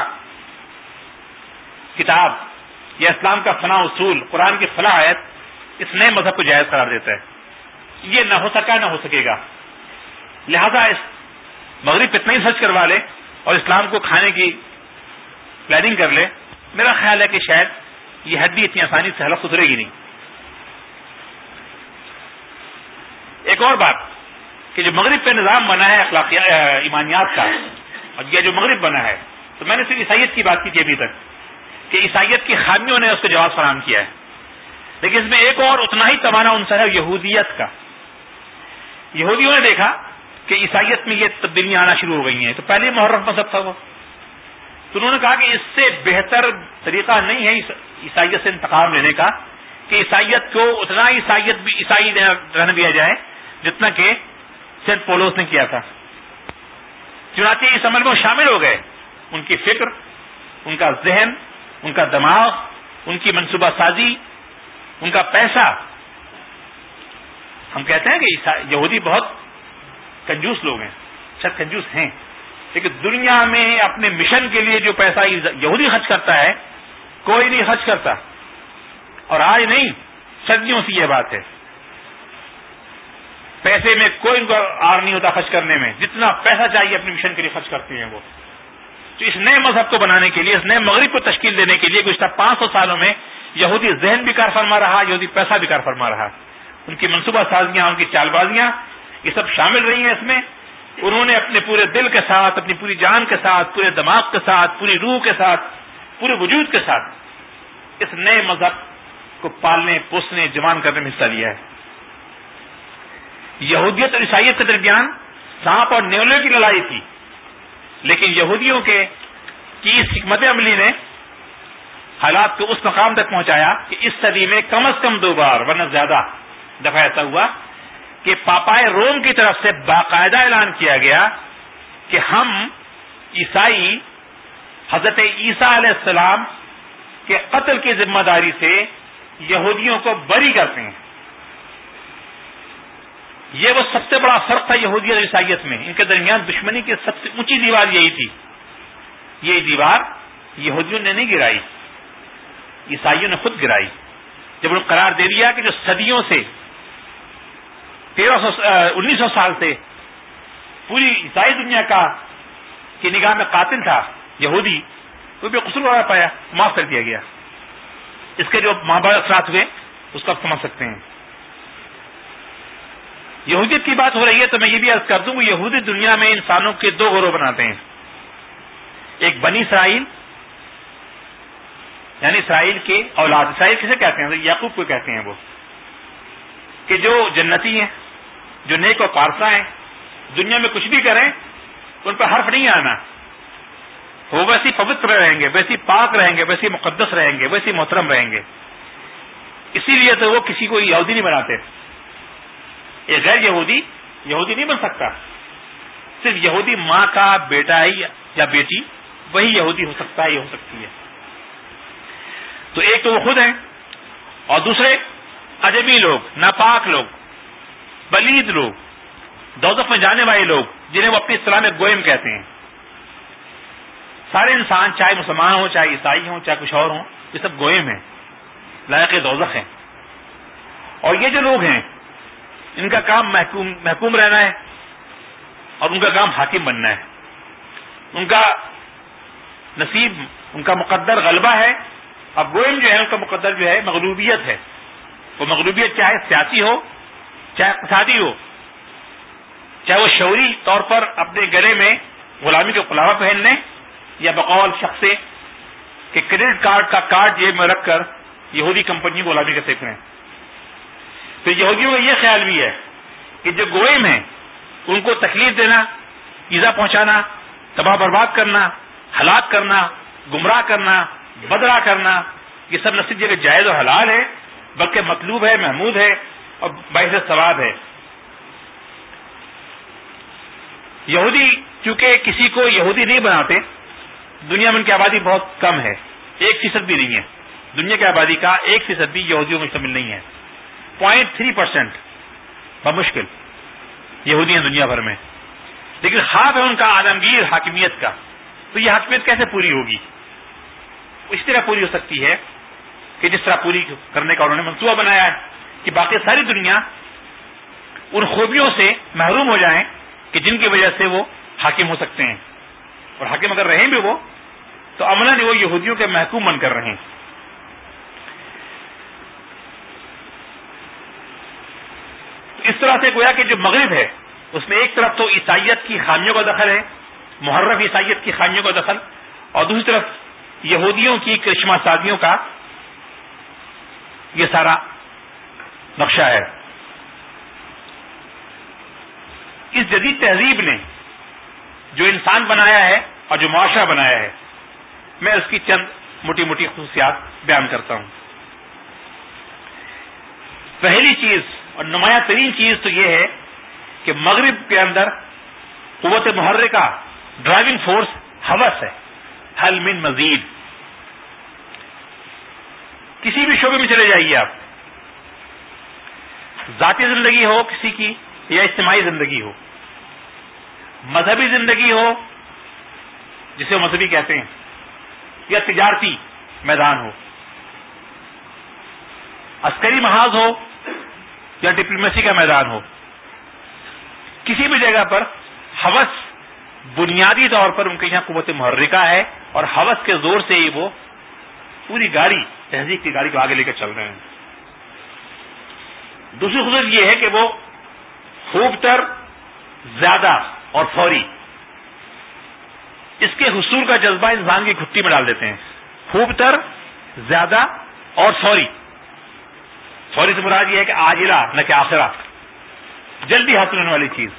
کتاب یا اسلام کا فلاں اصول, قرآن کی فلاں آیت اس نئے مذہب کو جائز قرار دیتا ہے. یہ نہ ہو سکا, نہ ہو سکے گا. لہذا اس مغرب اتنا ہی سرچ کروا لے اور اسلام کو کھانے کی پلاننگ کر لے, میرا خیال ہے کہ شاید یہ ہڈی اتنی آسانی سے حلق اترے گی نہیں. ایک اور بات کہ جو مغرب کا نظام بنا ہے اخلاقی ایمانیات کا, اور یہ جو مغرب بنا ہے, تو میں نے صرف عیسائیت کی بات کی تھی ابھی تک کہ عیسائیت کی خامیوں نے اس کو جواز فراہم کیا ہے, لیکن اس میں ایک اور اتنا ہی توانا عنصر ہے یہودیت کا. یہودیوں نے دیکھا کہ عیسائیت میں یہ تبدیلیاں آنا شروع ہو گئی ہیں, تو پہلے محرف مذہب تھا وہ, تو انہوں نے کہا کہ اس سے بہتر طریقہ نہیں ہے عیسائیت سے انتقام لینے کا کہ عیسائیت کو اتنا عیسائی رہنے دیا جائے جتنا کہ سینٹ پولوس نے کیا تھا. چنانچہ اس عمل میں شامل ہو گئے. ان کی فکر, ان کا ذہن, ان کا دماغ, ان کی منصوبہ سازی, ان کا پیسہ. ہم کہتے ہیں کہ یہودی بہت کنجوس لوگ ہیں, شاید کنجوس ہیں, لیکن دنیا میں اپنے مشن کے لیے جو پیسہ یہودی خرچ کرتا ہے کوئی نہیں خرچ کرتا. اور آج نہیں, صدیوں سے یہ بات ہے. پیسے میں کوئی ان کو آر نہیں ہوتا خرچ کرنے میں, جتنا پیسہ چاہیے اپنے مشن کے لیے خرچ کرتے ہیں وہ. تو اس نئے مذہب کو بنانے کے لیے, اس نئے مغرب کو تشکیل دینے کے لیے گزشتہ 500 سالوں میں یہودی ذہن بھی کار فرما رہا, یہودی پیسہ بھی کار فرما رہا. ان کی منصوبہ سازیاں, ان کی چال بازیاں, یہ سب شامل رہی ہیں اس میں. انہوں نے اپنے پورے دل کے ساتھ, اپنی پوری جان کے ساتھ, پورے دماغ کے ساتھ, پوری روح کے ساتھ, پورے وجود کے ساتھ اس نئے مذہب کو پالنے پوسنے جوان کرنے میں حصہ لیا ہے. یہودیت اور عیسائیت کے درمیان سانپ اور نیولے کی لڑائی تھی، لیکن یہودیوں کی اس حکمت عملی نے حالات کو اس مقام تک پہنچایا کہ اس صدی میں کم از کم 2 بار ورنہ زیادہ دفعہ ایسا ہوا کہ پاپائے روم کی طرف سے باقاعدہ اعلان کیا گیا کہ ہم عیسائی حضرت عیسیٰ علیہ السلام کے قتل کی ذمہ داری سے یہودیوں کو بری کرتے ہیں. یہ وہ سب سے بڑا فرق تھا یہودیت اور عیسائیت میں. ان کے درمیان دشمنی کی سب سے اونچی دیوار یہی تھی. یہ دیوار یہودیوں نے نہیں گرائی، عیسائیوں نے خود گرائی. جب انہوں نے قرار دے دیا کہ جو صدیوں سے 1900 سال سے پوری عیسائی دنیا کی نگاہ میں قاتل تھا یہودی، وہ بے قصور ہو پایا، معاف کر دیا گیا. اس کے جو مابعد اثرات ہوئے اس کو آپ سمجھ سکتے ہیں. یہودیت کی بات ہو رہی ہے تو میں یہ بھی عرض کر دوں کہ یہودی دنیا میں انسانوں کے 2 گروہ بناتے ہیں. ایک بنی اسرائیل یعنی اسرائیل کے اولاد. اسرائیل کسے کہتے ہیں؟ یعقوب کو کہتے ہیں. وہ کہ جو جنتی ہیں، جو نیک و پارسا ہیں، دنیا میں کچھ بھی کریں ان پہ حرف نہیں آنا. وہ ویسی پوتر رہیں گے، ویسی پاک رہیں گے، ویسی مقدس رہیں گے، ویسی محترم رہیں گے. اسی لیے تو وہ کسی کو یہودی نہیں بناتے. ایک غیر یہودی نہیں بن سکتا. صرف یہودی ماں کا بیٹا ہے یا بیٹی، وہی یہودی ہو سکتا ہے یا ہو سکتی ہے. تو ایک تو وہ خود ہیں، اور دوسرے اجمی لوگ، ناپاک لوگ، پلید لوگ، دوزخ میں جانے والے لوگ، جنہیں وہ اپنی اصطلاح میں گوئم کہتے ہیں. سارے انسان چاہے مسلمان ہوں، چاہے عیسائی ہوں، چاہے کچھ اور ہوں، یہ سب گوئم ہیں، لائق دوزخ ہیں. اور یہ جو لوگ ہیں ان کا کام محکوم رہنا ہے اور ان کا کام حاکم بننا ہے. ان کا نصیب، ان کا مقدر غلبہ ہے. اب گوئم جو ہے ان کا مقدر جو ہے مغلوبیت ہے. وہ مغلوبیت چاہے سیاسی ہو، چاہے اقتصادی ہو، چاہے وہ شعوری طور پر اپنے گلے میں غلامی کے قلابہ پہن لیں، یا بقول شخص سے کہ کریڈٹ کارڈ کا کارڈ جیب میں رکھ کر یہودی کمپنی کو غلامی کا سیکھ رہے ہیں. تو یہودیوں کا یہ خیال بھی ہے کہ جو گوئم ہیں ان کو تکلیف دینا، ایذا پہنچانا، تباہ برباد کرنا، ہلاک کرنا، گمراہ کرنا، بدراہ کرنا، یہ سب نہ صرف جگہ جائز اور حلال ہے بلکہ مطلوب ہے، محمود ہے اور باعث ثواب ہے. یہودی چونکہ کسی کو یہودی نہیں بناتے، دنیا میں ان کی آبادی بہت کم ہے، 1% بھی نہیں ہے. دنیا کی آبادی کا 1% بھی یہودیوں میں شامل نہیں ہے. 0.3% بمشکل یہودی ہیں دنیا بھر میں. لیکن خواب ہے ان کا عالمگیر حاکمیت کا. تو یہ حاکمیت کیسے پوری ہوگی؟ اس طرح پوری ہو سکتی ہے کہ جس طرح پوری کرنے کا انہوں نے منصوبہ بنایا ہے کہ باقی ساری دنیا ان خوبیوں سے محروم ہو جائیں کہ جن کی وجہ سے وہ حاکم ہو سکتے ہیں. اور حاکم اگر رہیں بھی وہ تو عملاً وہ یہودیوں کے محکوم بن کر رہیں. اس طرح سے گویا کہ جو مغرب ہے اس میں ایک طرف تو عیسائیت کی خامیوں کا دخل ہے، محرف عیسائیت کی خامیوں کا دخل، اور دوسری طرف یہودیوں کی کرشمہ سازیوں کا یہ سارا نقشہ ہے. اس جدید تہذیب نے جو انسان بنایا ہے اور جو معاشرہ بنایا ہے، میں اس کی چند موٹی موٹی خصوصیات بیان کرتا ہوں. پہلی چیز اور نمایاں ترین چیز تو یہ ہے کہ مغرب کے اندر قوت محرکہ، ڈرائیونگ فورس ہوس ہے. حل من مزید. کسی بھی شعبے میں چلے جائیے آپ، ذاتی زندگی ہو کسی کی یا اجتماعی زندگی ہو، مذہبی زندگی ہو جسے وہ مذہبی کہتے ہیں، یا تجارتی میدان ہو، عسکری محاذ ہو یا ڈپلومیسی کا میدان ہو، کسی بھی جگہ پر ہوس بنیادی طور پر ان کے یہاں قوت محرکہ ہے، اور ہوس کے زور سے ہی وہ پوری گاڑی، تہذیب کی گاڑی کو آگے لے کر چل رہے ہیں. دوسری خصوصیت یہ ہے کہ وہ خوب تر، زیادہ اور فوری. اس کے حصول کا جذبہ انسان کی گھٹی میں ڈال دیتے ہیں. خوب تر، زیادہ اور فوری. فوری سے مراد یہ ہے کہ عاجلہ نہ کہ آخرہ، جلدی حاصل ہونے والی چیز.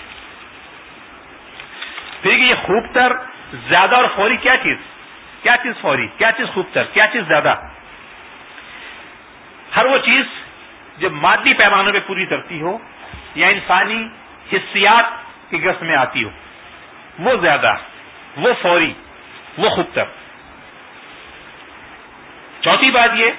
پھر یہ خوب تر، زیادہ اور فوری کیا چیز فوری، کیا چیز خوب تر، کیا چیز زیادہ؟ ہر وہ چیز جو مادی پیمانوں پہ پوری کرتی ہو یا انسانی حسیات کی گرفت میں آتی ہو، وہ زیادہ، وہ فوری، وہ خوب تر. چوتھی بات یہ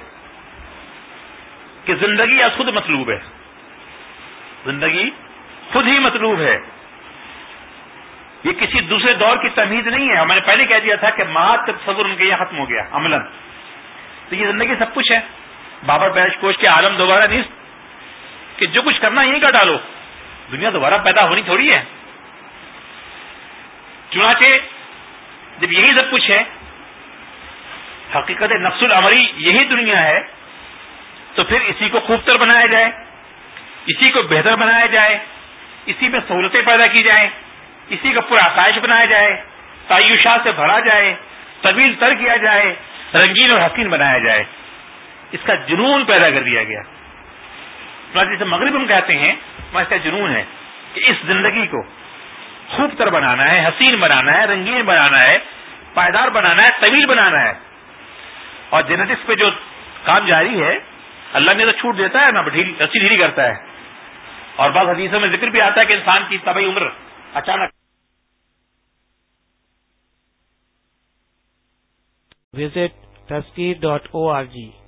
کہ زندگی از خود مطلوب ہے، زندگی خود ہی مطلوب ہے. یہ کسی دوسرے دور کی تمیز نہیں ہے. اور میں نے پہلے کہہ دیا تھا کہ مہات کا تصور ان کے یہاں ختم ہو گیا عملاً. تو یہ زندگی سب کچھ ہے. بابر بیش کوش کے عالم دوبارہ نہیں کہ جو کچھ کرنا یہیں کا ڈالو، دنیا دوبارہ پیدا ہونی تھوڑی ہے. چنانچہ جب یہی سب کچھ ہے، حقیقت نفس الامری یہی دنیا ہے، تو پھر اسی کو خوب تر بنایا جائے، اسی کو بہتر بنایا جائے، اسی میں سہولتیں پیدا کی جائیں، اسی کو پورا آسائش بنایا جائے، تعیشات سے بھرا جائے، طویل تر کیا جائے، رنگین اور حسین بنایا جائے. اس کا جنون پیدا کر دیا گیا. جسے مغرب ہم کہتے ہیں، وہاں اس کا جنون ہے کہ اس زندگی کو خوب تر بنانا ہے، حسین بنانا ہے، رنگین بنانا ہے، پائیدار بنانا ہے، طویل بنانا ہے. اور جینیٹکس پہ جو کام جاری ہے، اللہ نے تو چھوٹ دیتا ہے نا، رسی ڈھیلی کرتا ہے. اور بعض حدیثوں میں ذکر بھی آتا ہے کہ انسان کی طبعی عمر اچانک. Visit Tazkir.org